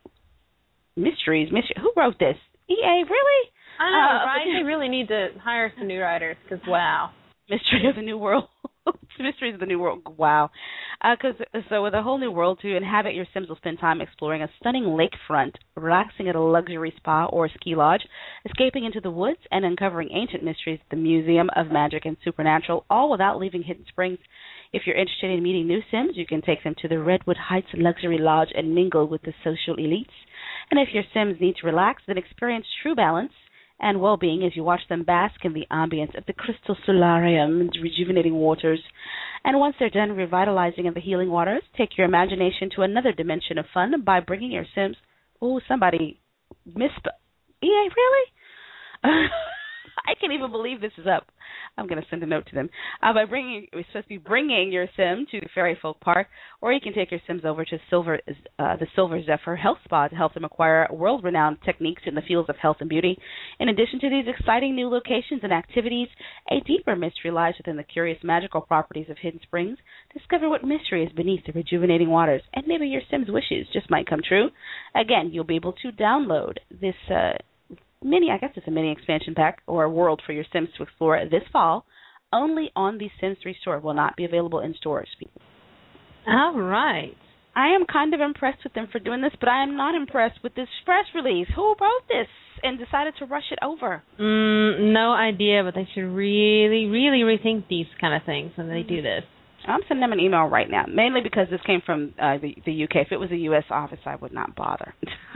Who wrote this? EA, really? I know, right? They really need to hire some new writers, because wow. Mystery of the New World. Mysteries of the New World. Wow. So with a whole new world to inhabit, your Sims will spend time exploring a stunning lakefront, relaxing at a luxury spa or ski lodge, escaping into the woods, and uncovering ancient mysteries at the Museum of Magic and Supernatural, all without leaving Hidden Springs. If you're interested in meeting new Sims, you can take them to the Redwood Heights Luxury Lodge and mingle with the social elites. And if your Sims need to relax, then experience true balance and well-being as you watch them bask in the ambience of the crystal solarium and rejuvenating waters. And once they're done revitalizing in the healing waters, take your imagination to another dimension of fun by bringing your Sims... Oh, somebody misspelled... EA, really? I can't even believe this is up. I'm going to send a note to them. We're supposed to be bringing your Sim to the Fairy Folk Park, or you can take your Sims over to the Silver Zephyr Health Spa to help them acquire world-renowned techniques in the fields of health and beauty. In addition to these exciting new locations and activities, a deeper mystery lies within the curious magical properties of Hidden Springs. Discover what mystery is beneath the rejuvenating waters, and maybe your Sim's wishes just might come true. Again, you'll be able to download this I guess it's a mini expansion pack or a world for your Sims to explore this fall, only on the Sims 3 store. Will not be available in stores. All right. I am kind of impressed with them for doing this, but I am not impressed with this press release. Who wrote this and decided to rush it over? No idea, but they should really, really rethink these kind of things when they do this. I'm sending them an email right now, mainly because this came from the UK. If it was a U.S. office, I would not bother.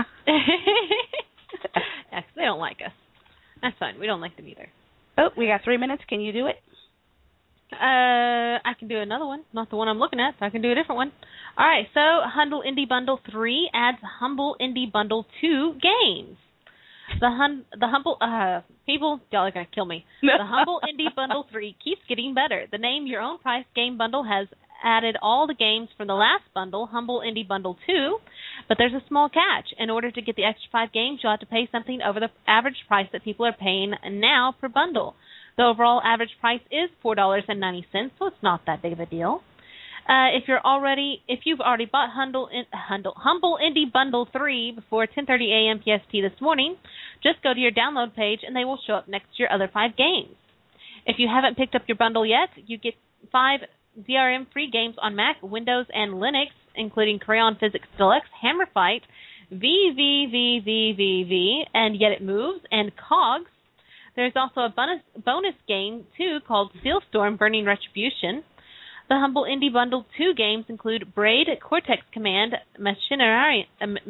Yeah, 'cause they don't like us. That's fine. We don't like them either. Oh, we got 3 minutes. Can you do it? I can do another one. Not the one I'm looking at, so I can do a different one. All right, so Humble Indie Bundle 3 adds Humble Indie Bundle 2 games. The Humble... people, y'all are going to kill me. The Humble Indie Bundle 3 keeps getting better. The Name Your Own Price game bundle has added all the games from the last bundle, Humble Indie Bundle 2, but there's a small catch. In order to get the extra 5 games, you'll have to pay something over the average price that people are paying now per bundle. The overall average price is $4.90, so it's not that big of a deal. If you've already bought Humble Indie Bundle 3 before 10:30 a.m. PST this morning, just go to your download page and they will show up next to your other 5 games. If you haven't picked up your bundle yet, you get 5 DRM free games on Mac, Windows, and Linux, including Crayon Physics Deluxe, Hammer Fight, VVVVVV, and Yet It Moves, and Cogs. There's also a bonus game, too, called Steelstorm Burning Retribution. The Humble Indie Bundle 2 games include Braid, Cortex Command, Machinarium,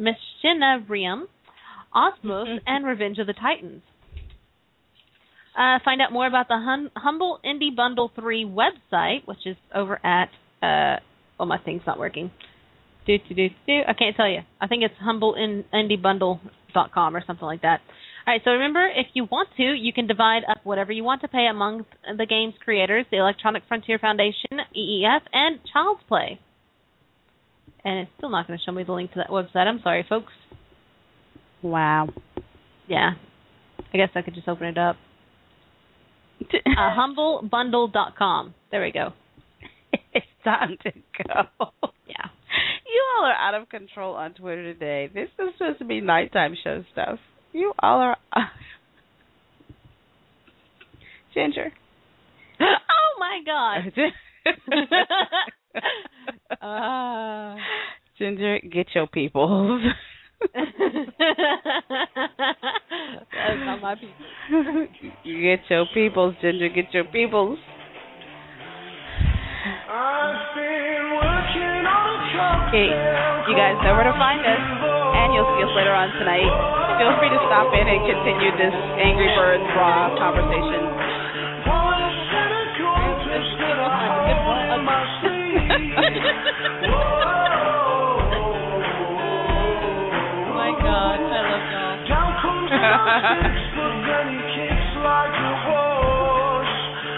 Osmos, and Revenge of the Titans. Find out more about the Humble Indie Bundle 3 website, which is over at, my thing's not working. I can't tell you. I think it's humbleIndieBundle.com or something like that. All right, so remember, if you want to, you can divide up whatever you want to pay among the game's creators, the Electronic Frontier Foundation, EEF, and Child's Play. And it's still not going to show me the link to that website. I'm sorry, folks. Wow. Yeah. I guess I could just open it up. HumbleBundle.com. There we go. It's time to go. Yeah. You all are out of control on Twitter today. This is supposed to be nighttime show stuff. You all are... Ginger. Oh, my God. Ginger, get your peoples. That's not my people. You get your peoples, Ginger. Get your peoples. Okay, you guys know where to find us, and you'll see us later on tonight. Feel free to stop in and continue this Angry Birds raw conversation. My God, I love y'all. Down comes the six, but then he kicks like a horse.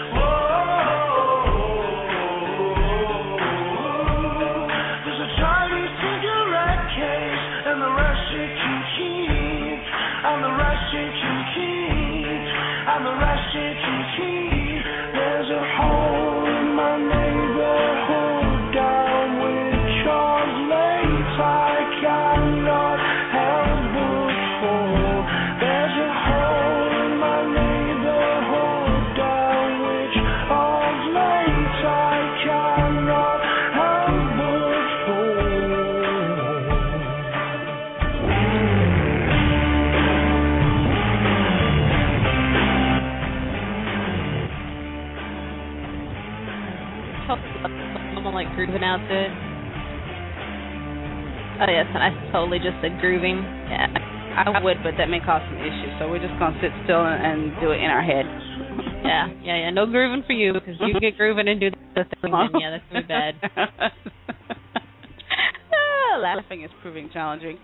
There's a tiny cigarette case, and the rest you can keep, and the rest you can keep, and the rest you can keep. There's a hole in my neighborhood down with Charles Lake. I cannot help but fall. There's a hole in my neighborhood down with Charles Lake. I cannot help but fall. Someone like grooving out to it. Oh yes, and I totally just said grooving. Yeah, I would, but that may cause some issues. So we're just gonna sit still and do it in our head. Yeah. No grooving for you, because you get grooving and do the thing, then yeah, that's gonna be bad. Laughing is proving challenging.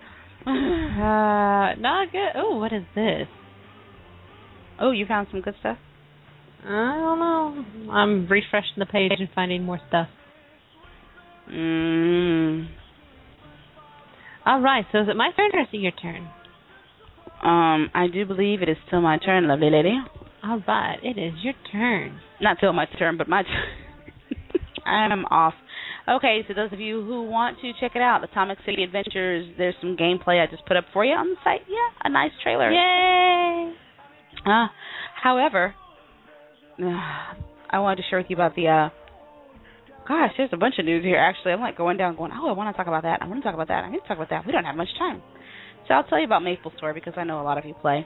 Not good. Oh, what is this? Oh, you found some good stuff? I don't know. I'm refreshing the page and finding more stuff. All right, so is it my turn or is it your turn? I do believe it is still my turn, lovely lady. All right, it is your turn. Not still my turn, but my turn. I am off. Okay, so those of you who want to check it out, Atomic City Adventures, there's some gameplay I just put up for you on the site. Yeah, a nice trailer. Yay! However, I wanted to share with you about the, gosh, there's a bunch of news here, actually. I'm like going down going, oh, I want to talk about that. I want to talk about that. I need to talk about that. We don't have much time. So I'll tell you about MapleStory because I know a lot of you play.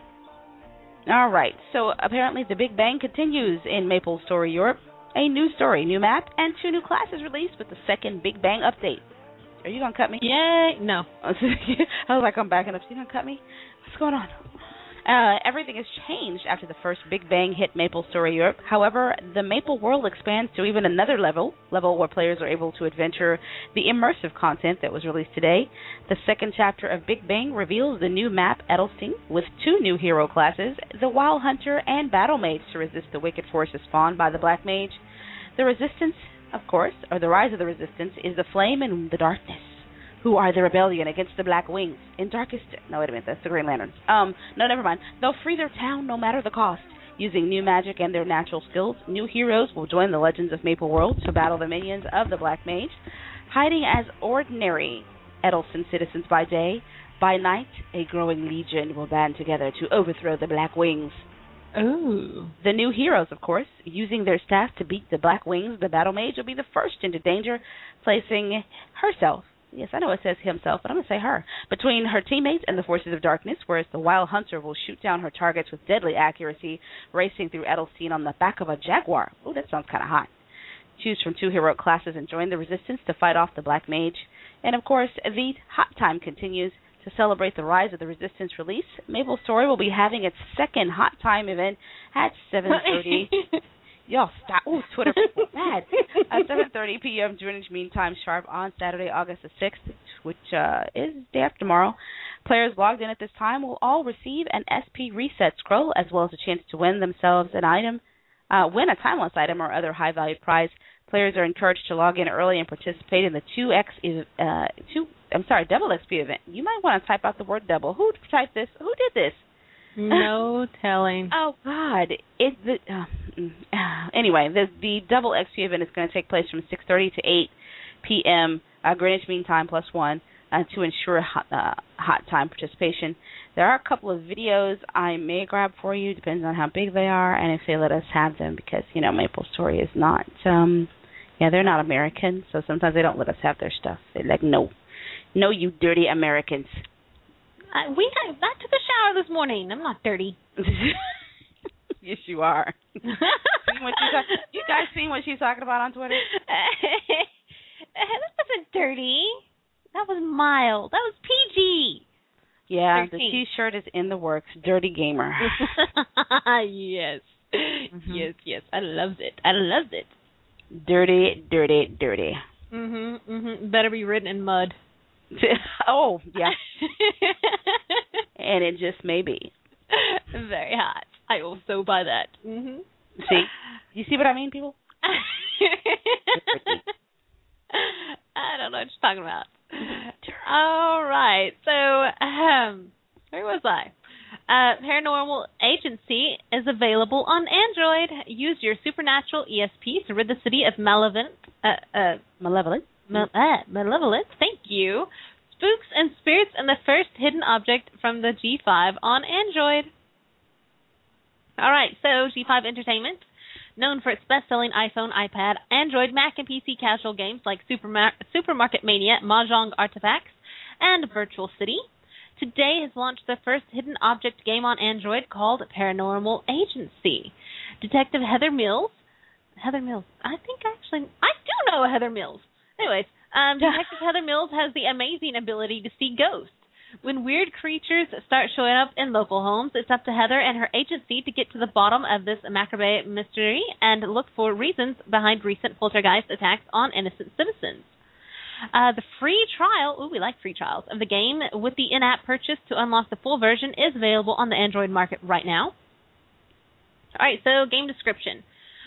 All right, so apparently the Big Bang continues in MapleStory Europe. A new story, new map, and 2 new classes released with the second Big Bang update. Are you going to cut me? Yay! No. I was like, I'm backing up. You going to cut me? What's going on? Everything has changed after the first Big Bang hit MapleStory Europe. However, the Maple world expands to even another level where players are able to adventure the immersive content that was released today. The second chapter of Big Bang reveals the new map Edelstein with 2 new hero classes, the Wild Hunter and Battle Mage, to resist the wicked forces spawned by the Black Mage. The resistance, of course, or the rise of the resistance, is the Flame and the Darkness, who are the rebellion against the Black Wings. In darkest... No, wait a minute, that's the Green Lanterns. No, never mind. They'll free their town no matter the cost. Using new magic and their natural skills, new heroes will join the Legends of Maple World to battle the minions of the Black Mage. Hiding as ordinary Edelstein citizens by day, by night, a growing legion will band together to overthrow the Black Wings. Ooh. The new heroes, of course, using their staff to beat the Black Wings, the Battle Mage will be the first into danger, placing herself, yes, I know it says himself, but I'm going to say her, between her teammates and the forces of darkness, whereas the Wild Hunter will shoot down her targets with deadly accuracy, racing through Edelstein on the back of a Jaguar. Oh, that sounds kind of hot. Choose from 2 heroic classes and join the resistance to fight off the Black Mage. And, of course, the hot time continues. To celebrate the rise of the Resistance release, MapleStory will be having its second Hot Time event at 7:30. Y'all stop. Ooh, Twitter bad. At 7:30 p.m. Greenwich Mean Time sharp on Saturday, August the 6th, which is day after tomorrow. Players logged in at this time will all receive an SP reset scroll as well as a chance to win themselves an item, win a timeless item or other high-valued prize. Players are encouraged to log in early and participate in the double XP event. You might want to type out the word double. Who typed this? Who did this? No telling. Oh, God. Anyway, the double XP event is going to take place from 6:30 to 8 p.m. Greenwich Mean Time +1 to ensure hot time participation. There are a couple of videos I may grab for you, depends on how big they are and if they let us have them, because, MapleStory is not, they're not American, so sometimes they don't let us have their stuff. They're like, no, you dirty Americans. I took a shower this morning. I'm not dirty. Yes, you are. You guys seen what she's talking about on Twitter? That wasn't dirty. That was mild. That was PG. Yeah, 13. The T-shirt is in the works. Dirty Gamer. Yes. Mm-hmm. Yes. I loved it. Dirty, dirty, dirty. Better be written in mud. Oh, yeah. And it just may be. Very hot. I will so buy that. See? You see what I mean, people? I don't know what you're talking about. All right. So, where was I? Paranormal Agency is available on Android. Use your supernatural ESP to rid the city of malevolent. Malevolent. Thank you. Spooks and spirits, and the first hidden object from the G5 on Android. All right. So, G5 Entertainment, known for its best-selling iPhone, iPad, Android, Mac, and PC casual games like Supermarket Mania, Mahjong Artifacts, and Virtual City, today has launched the first hidden object game on Android called Paranormal Agency. Detective Heather Mills, I do know Heather Mills. Anyways, Detective Heather Mills has the amazing ability to see ghosts. When weird creatures start showing up in local homes, it's up to Heather and her agency to get to the bottom of this macabre mystery and look for reasons behind recent poltergeist attacks on innocent citizens. The free trial, we like free trials, of the game with the in-app purchase to unlock the full version is available on the Android market right now. All right, so game description.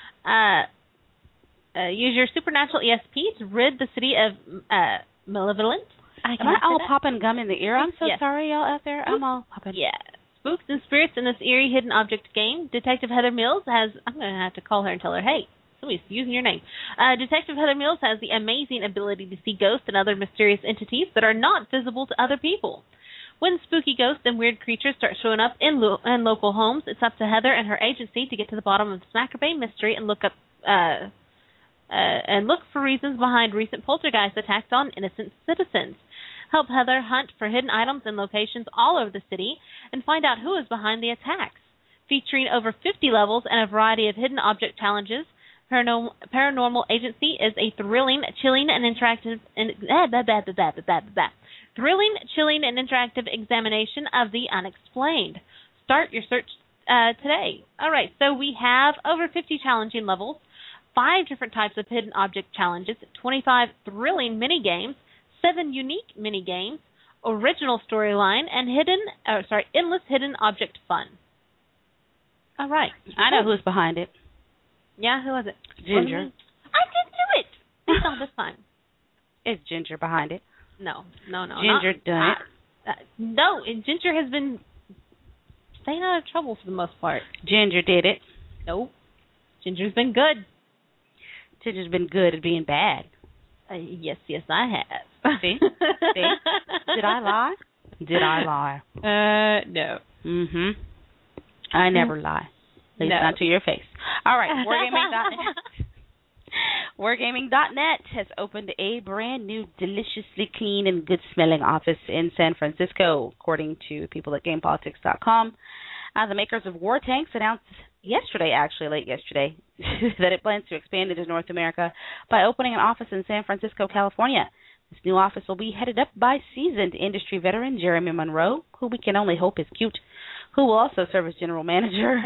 Use your supernatural ESP to rid the city of malevolent. Am I all popping gum in the ear? I'm so sorry, y'all out there. I'm all popping. Yeah. Spooks and spirits in this eerie hidden object game. Detective Heather Mills has... I'm going to have to call her and tell her, hey, somebody's using your name. Detective Heather Mills has the amazing ability to see ghosts and other mysterious entities that are not visible to other people. When spooky ghosts and weird creatures start showing up in local homes, it's up to Heather and her agency to get to the bottom of this macabre mystery and look for reasons behind recent poltergeist attacks on innocent citizens. Help Heather hunt for hidden items and locations all over the city and find out who is behind the attacks. Featuring over 50 levels and a variety of hidden object challenges, Paranormal Agency is a thrilling, chilling, and interactive examination of the unexplained. Start your search today. All right, so we have over 50 challenging levels, 5 different types of hidden object challenges, 25 thrilling mini-games, 7 unique mini-games, original storyline, and endless hidden object fun. All right. I know who's behind it. Yeah, who was it? Ginger. I didn't do it. Not this time. Is Ginger behind it? No. Ginger done it. No, Ginger has been staying out of trouble for the most part. Ginger did it. Nope. Ginger's been good. Ginger's been good at being bad. Yes, I have. See? Did I lie? No. I never lie. At least not to your face. All right, Wargaming.net. Wargaming.net has opened a brand new, deliciously clean and good-smelling office in San Francisco, according to people at GamePolitics.com. The makers of War Tanks announced late yesterday, that it plans to expand into North America by opening an office in San Francisco, California. This new office will be headed up by seasoned industry veteran Jeremy Monroe, who we can only hope is cute, who will also serve as general manager.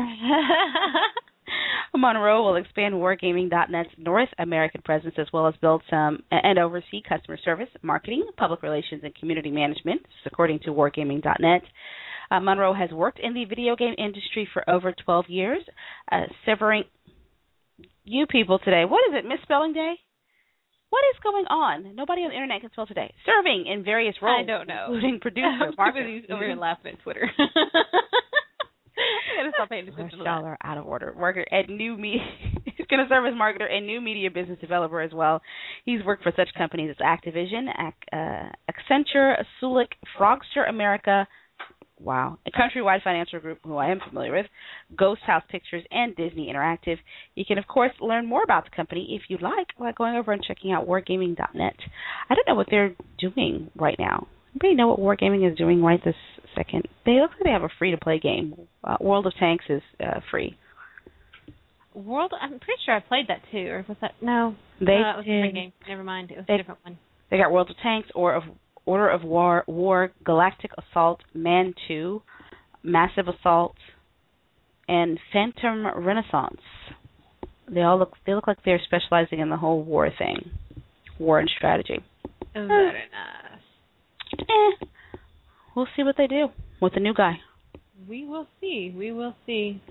Monroe will expand Wargaming.net's North American presence as well as build some and oversee customer service, marketing, public relations, and community management, according to Wargaming.net. Monroe has worked in the video game industry for over 12 years, severing you people today. What is it, misspelling day? What is going on? Nobody on the internet can spell today. Serving in various roles. I don't know. Including producer, marketing. Over here laughing at Twitter. I'm going to stop paying attention to that. Out of order. Worker at New Media. He's going to serve as marketer and new media business developer as well. He's worked for such companies as Activision, Accenture, Sulik, Frogster America, a Countrywide Financial Group, who I am familiar with, Ghost House Pictures, and Disney Interactive. You can, of course, learn more about the company if you like by going over and checking out Wargaming.net. I don't know what they're doing right now. Anybody know what Wargaming is doing right this second? They look like they have a free-to-play game. World of Tanks is free. I'm pretty sure I played that too, or was that? No. That was a free game. Never mind. It was a different one. They got World of Tanks, Order of War, Galactic Assault, Man 2, Massive Assault, and Phantom Renaissance. They look like they're specializing in the whole war thing. war and strategy. Very nice. We'll see what they do with the new guy. We will see. We will see.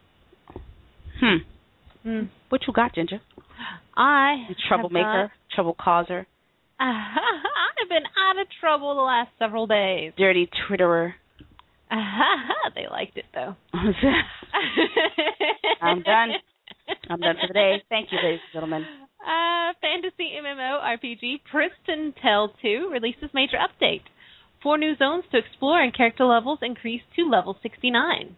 What you got, Ginger? You troublemaker, trouble causer. I've been out of trouble the last several days. Dirty Twitterer. They liked it, though. I'm done. I'm done for the day. Thank you, ladies and gentlemen. Fantasy MMORPG Priston Tale 2 releases major update. 4 new zones to explore and character levels increased to level 69.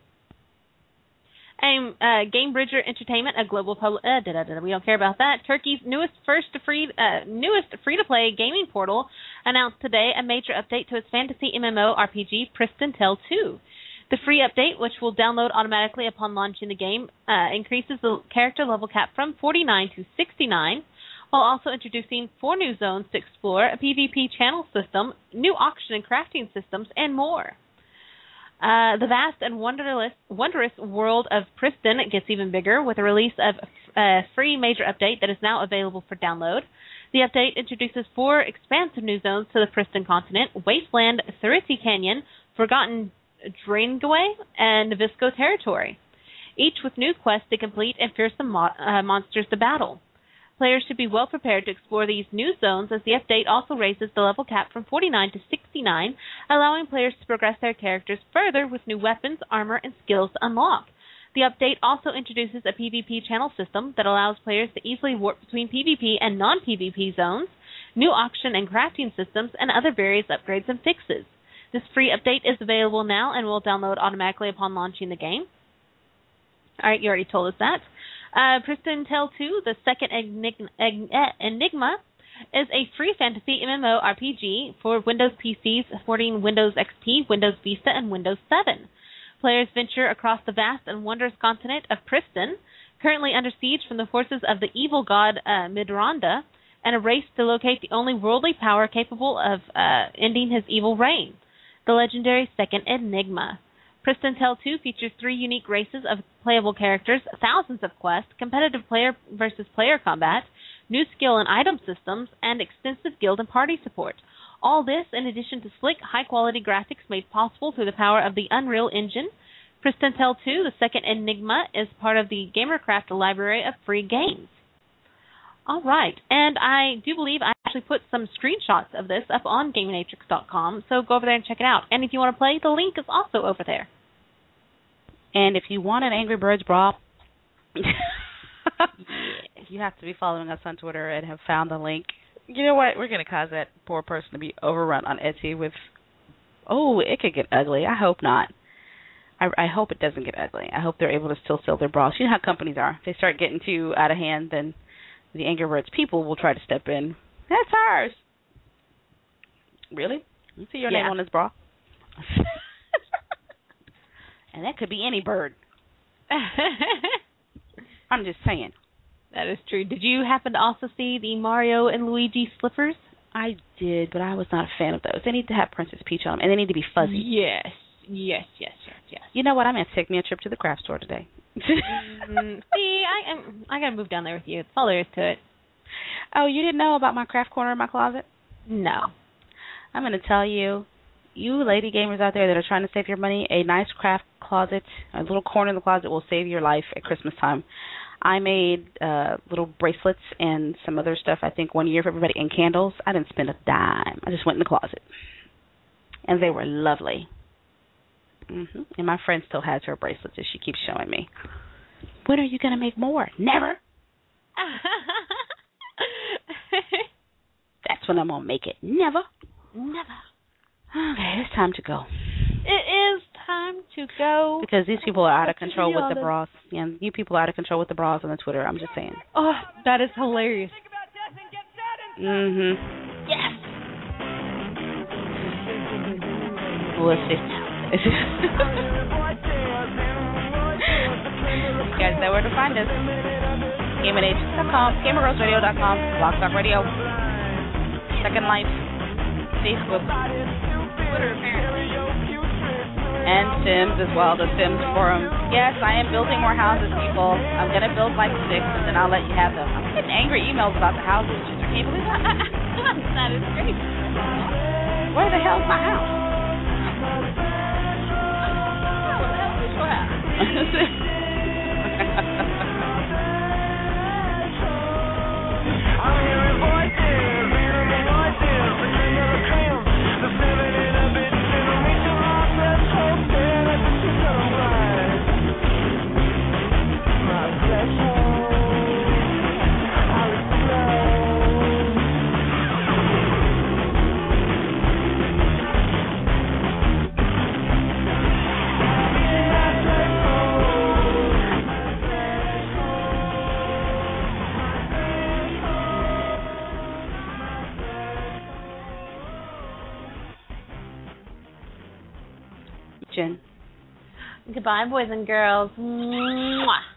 Gamebridger Entertainment, a global we don't care about that. Turkey's newest free-to-play gaming portal announced today a major update to its fantasy MMORPG Priston Tale 2. The free update, which will download automatically upon launching the game, increases the character level cap from 49 to 69, while also introducing 4 new zones to explore, a PvP channel system, new auction and crafting systems, and more. The vast and wondrous world of Priston gets even bigger with the release of a free major update that is now available for download. The update introduces 4 expansive new zones to the Priston continent: Wasteland, Thiriti Canyon, Forgotten Draingway, and Visco Territory, each with new quests to complete and fearsome monsters to battle. Players should be well prepared to explore these new zones, as the update also raises the level cap from 49 to 69, allowing players to progress their characters further with new weapons, armor, and skills to unlock. The update also introduces a PvP channel system that allows players to easily warp between PvP and non-PvP zones, new auction and crafting systems, and other various upgrades and fixes. This free update is available now and will download automatically upon launching the game. All right, you already told us that. Priston Tale 2, the second Enigma, is a free fantasy MMORPG for Windows PCs supporting Windows XP, Windows Vista, and Windows 7. Players venture across the vast and wondrous continent of Priston, currently under siege from the forces of the evil god Midronda, and a race to locate the only worldly power capable of ending his evil reign, the legendary second Enigma. Priston Tale 2 features 3 unique races of playable characters, thousands of quests, competitive player versus player combat, new skill and item systems, and extensive guild and party support. All this in addition to slick, high-quality graphics made possible through the power of the Unreal Engine. Priston Tale 2, the second Enigma, is part of the Gamercraft library of free games. All right, and I do believe I actually put some screenshots of this up on GameNatrix.com, so go over there and check it out. And if you want to play, the link is also over there. And if you want an Angry Birds bra, you have to be following us on Twitter and have found the link. You know what? We're going to cause that poor person to be overrun on Etsy with, it could get ugly. I hope not. I hope it doesn't get ugly. I hope they're able to still sell their bras. You know how companies are. If they start getting too out of hand, then the Angry Birds people will try to step in. That's ours. Really? You see your name on this bra? And that could be any bird. I'm just saying. That is true. Did you happen to also see the Mario and Luigi slippers? I did, but I was not a fan of those. They need to have Princess Peach on them, and they need to be fuzzy. Yes. You know what? I'm going to take me a trip to the craft store today. See, I got to move down there with you. That's all there is to it. Oh, you didn't know about my craft corner in my closet? No. I'm going to tell you, you lady gamers out there that are trying to save your money, a nice craft closet, a little corner in the closet will save your life at Christmas time. I made little bracelets and some other stuff, I think, one year for everybody, and candles. I didn't spend a dime. I just went in the closet. And they were lovely. And my friend still has her bracelets that she keeps showing me. When are you going to make more? Never. That's when I'm going to make it. Never. Okay, it's time to go. It is time to go. Because these people are out of control with the bras. Yeah, you people are out of control with the bras on the Twitter. I'm just saying. Oh, that is hilarious. Yes. Let's see. You guys know where to find us. GameNatrix.com, GamerGirlsRadio.com, Blog Talk Radio, Second Life, Facebook, Twitter apparently, and Sims as well, the Sims forum. Yes, I am building more houses, people. I'm going to build like 6, and then I'll let you have them. I'm getting angry emails about the houses. can't believe that is great. Where the hell's my house? Where the hell is your house? I'm hearing voices, hearing voices, the king of the cream, the feminine of it, and we can rock that hope there, let the shit come right. My threshold, I'll explode. Jen. Goodbye, boys and girls. Mwah.